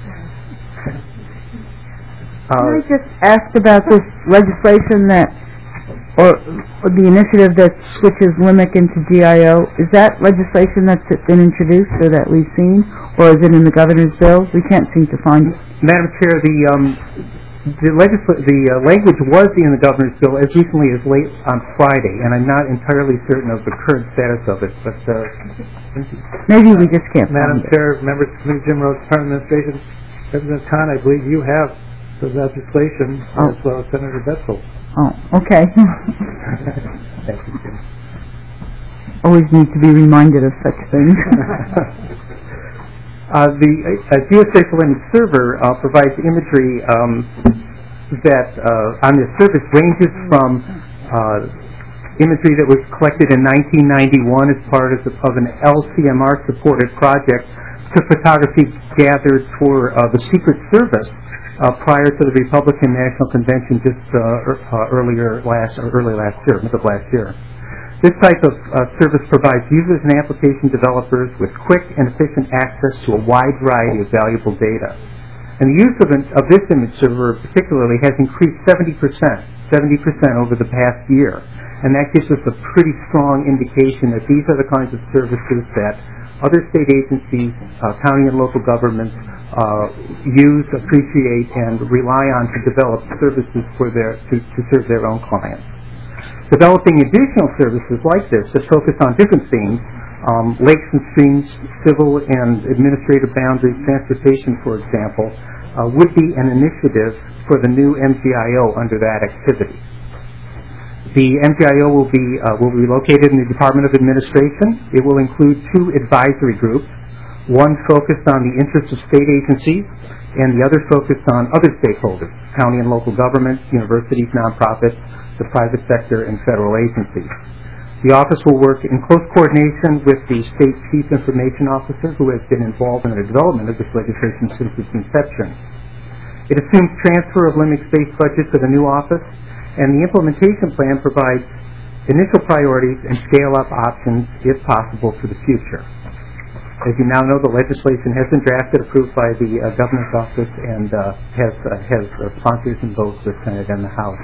Can I just ask about this legislation or the initiative that switches LIMIC into GIO? Is that legislation that's been introduced or that we've seen, or is it in the governor's bill? We can't seem to find it. Madam Chair, the language was in the governor's bill as recently as late on Friday, and I'm not entirely certain of the current status of it. But maybe we just can't Madam find it. Chair, members of the committee, Jim Rose, Department of Administration, Representative Khan, I believe you have the legislation as well as Senator Betzel. Oh, okay. Thank you, Jim. always need to be reminded of such things. The geospatial image server provides imagery that on this service ranges from imagery that was collected in 1991 as part of an LCMR-supported project to photography gathered for the Secret Service prior to the Republican National Convention just early last year, middle of last year. This type of service provides users and application developers with quick and efficient access to a wide variety of valuable data. And the use of this image server particularly has increased 70% over the past year. And that gives us a pretty strong indication that these are the kinds of services that other state agencies, county and local governments use, appreciate, and rely on to develop services to serve their own clients. Developing additional services like this that focus on different themes, lakes and streams, civil and administrative boundaries, transportation, for example, would be an initiative for the new MGIO under that activity. The MGIO will be located in the Department of Administration. It will include 2 advisory groups, one focused on the interests of state agencies and the other focused on other stakeholders, county and local governments, universities, nonprofits, the private sector, and federal agencies. The office will work in close coordination with the State Chief Information Officer, who has been involved in the development of this legislation since its inception. It assumes transfer of LIMIC's-based budget to the new office, and the implementation plan provides initial priorities and scale-up options, if possible, for the future. As you now know, the legislation has been drafted, approved by the Governor's Office, and has sponsors in both the Senate and the House.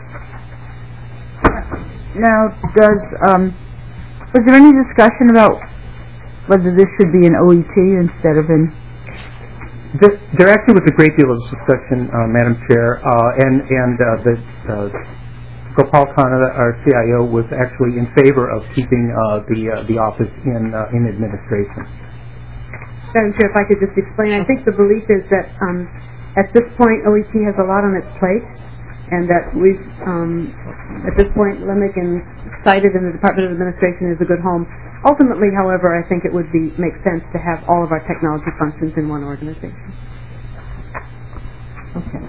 Now, was there any discussion about whether this should be an OET instead of in? There actually was a great deal of discussion, Madam Chair, and Gopal Khanna, our CIO, was actually in favor of keeping the office in administration. Madam Chair, if I could just explain, I think the belief is that at this point OET has a lot on its plate, and that we've, at this point, LIMIC and cited in the Department of Administration is a good home. Ultimately, however, I think it would make sense to have all of our technology functions in one organization. Okay.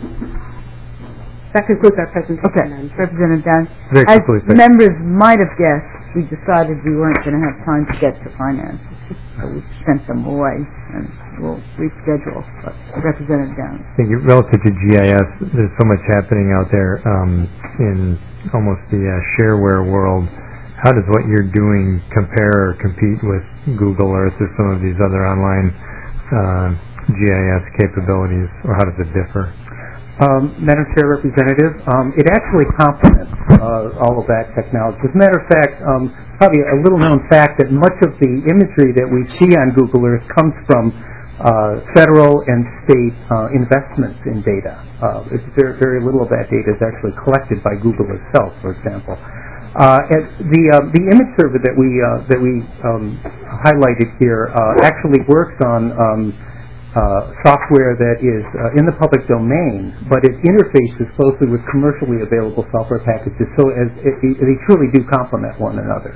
That concludes our presentation. Okay, Representative Dunn. As members might have guessed, we decided we weren't going to have time to get to finance, so we sent them away, and we'll reschedule. But Representative Dunn. I think relative to GIS, there's so much happening out there in almost the shareware world. How does what you're doing compare or compete with Google Earth or some of these other online GIS capabilities, or how does it differ? Madam Chair, Representative, it actually complements all of that technology. As a matter of fact, probably a little-known fact that much of the imagery that we see on Google Earth comes from federal and state investments in data. Very little of that data is actually collected by Google itself, for example. The image server that we highlighted here actually works on software that is in the public domain, but it interfaces closely with commercially available software packages, so they truly do complement one another.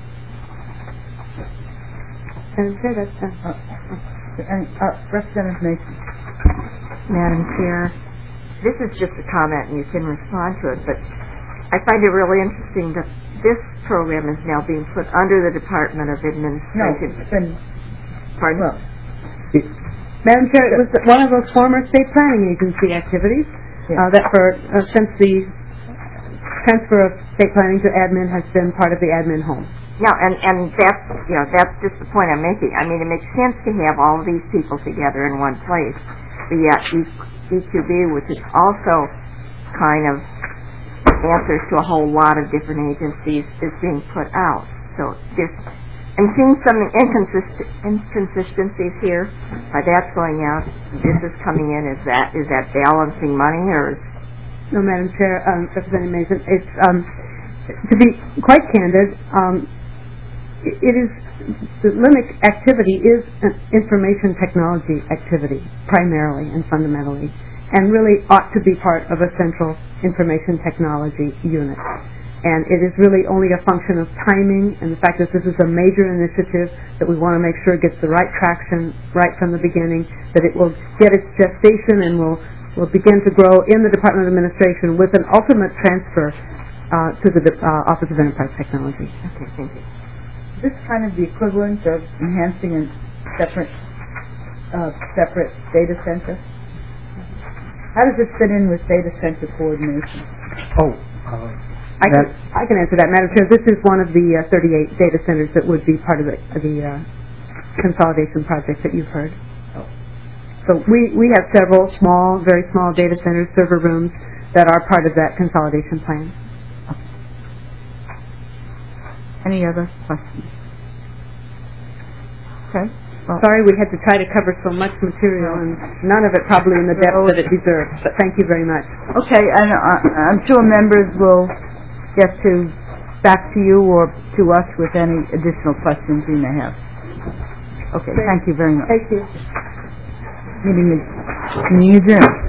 Representative Mason. Madam Chair, this is just a comment and you can respond to it, but I find it really interesting that this program is now being put under the Department of Administration. No, it's been... Pardon? Well, Madam Chair, it was one of those former state planning agency activities that since the transfer of state planning to admin has been part of the admin home. No, and that's just the point I'm making. I mean, it makes sense to have all of these people together in one place. But yet, EQB, which is also kind of answers to a whole lot of different agencies, is being put out. So I'm seeing some inconsistencies here. By that's going out, this is coming in. Is that balancing money, or? No, Madam Chair, Representative Mason. It's to be quite candid. It is the LIMIC activity is an information technology activity primarily and fundamentally, and really ought to be part of a central information technology unit. And it is really only a function of timing and the fact that this is a major initiative, that we want to make sure it gets the right traction right from the beginning, that it will get its gestation and will begin to grow in the Department of Administration with an ultimate transfer to the Office of Enterprise Technology. Okay, thank you. Is this kind of the equivalent of enhancing a separate data center? How does this fit in with data center coordination? I can answer that, Madam Chair. This is one of the 38 data centers that would be part of the consolidation project that you've heard. So we have several small, very small data centers, server rooms, that are part of that consolidation plan. Any other questions? Okay. Well, sorry we had to try to cover so much material, and none of it probably in the depth that it deserves, but thank you very much. Okay, and I'm sure members will get back to you or to us with any additional questions you may have. Okay, thank you very much. Thank you. Meeting adjourned.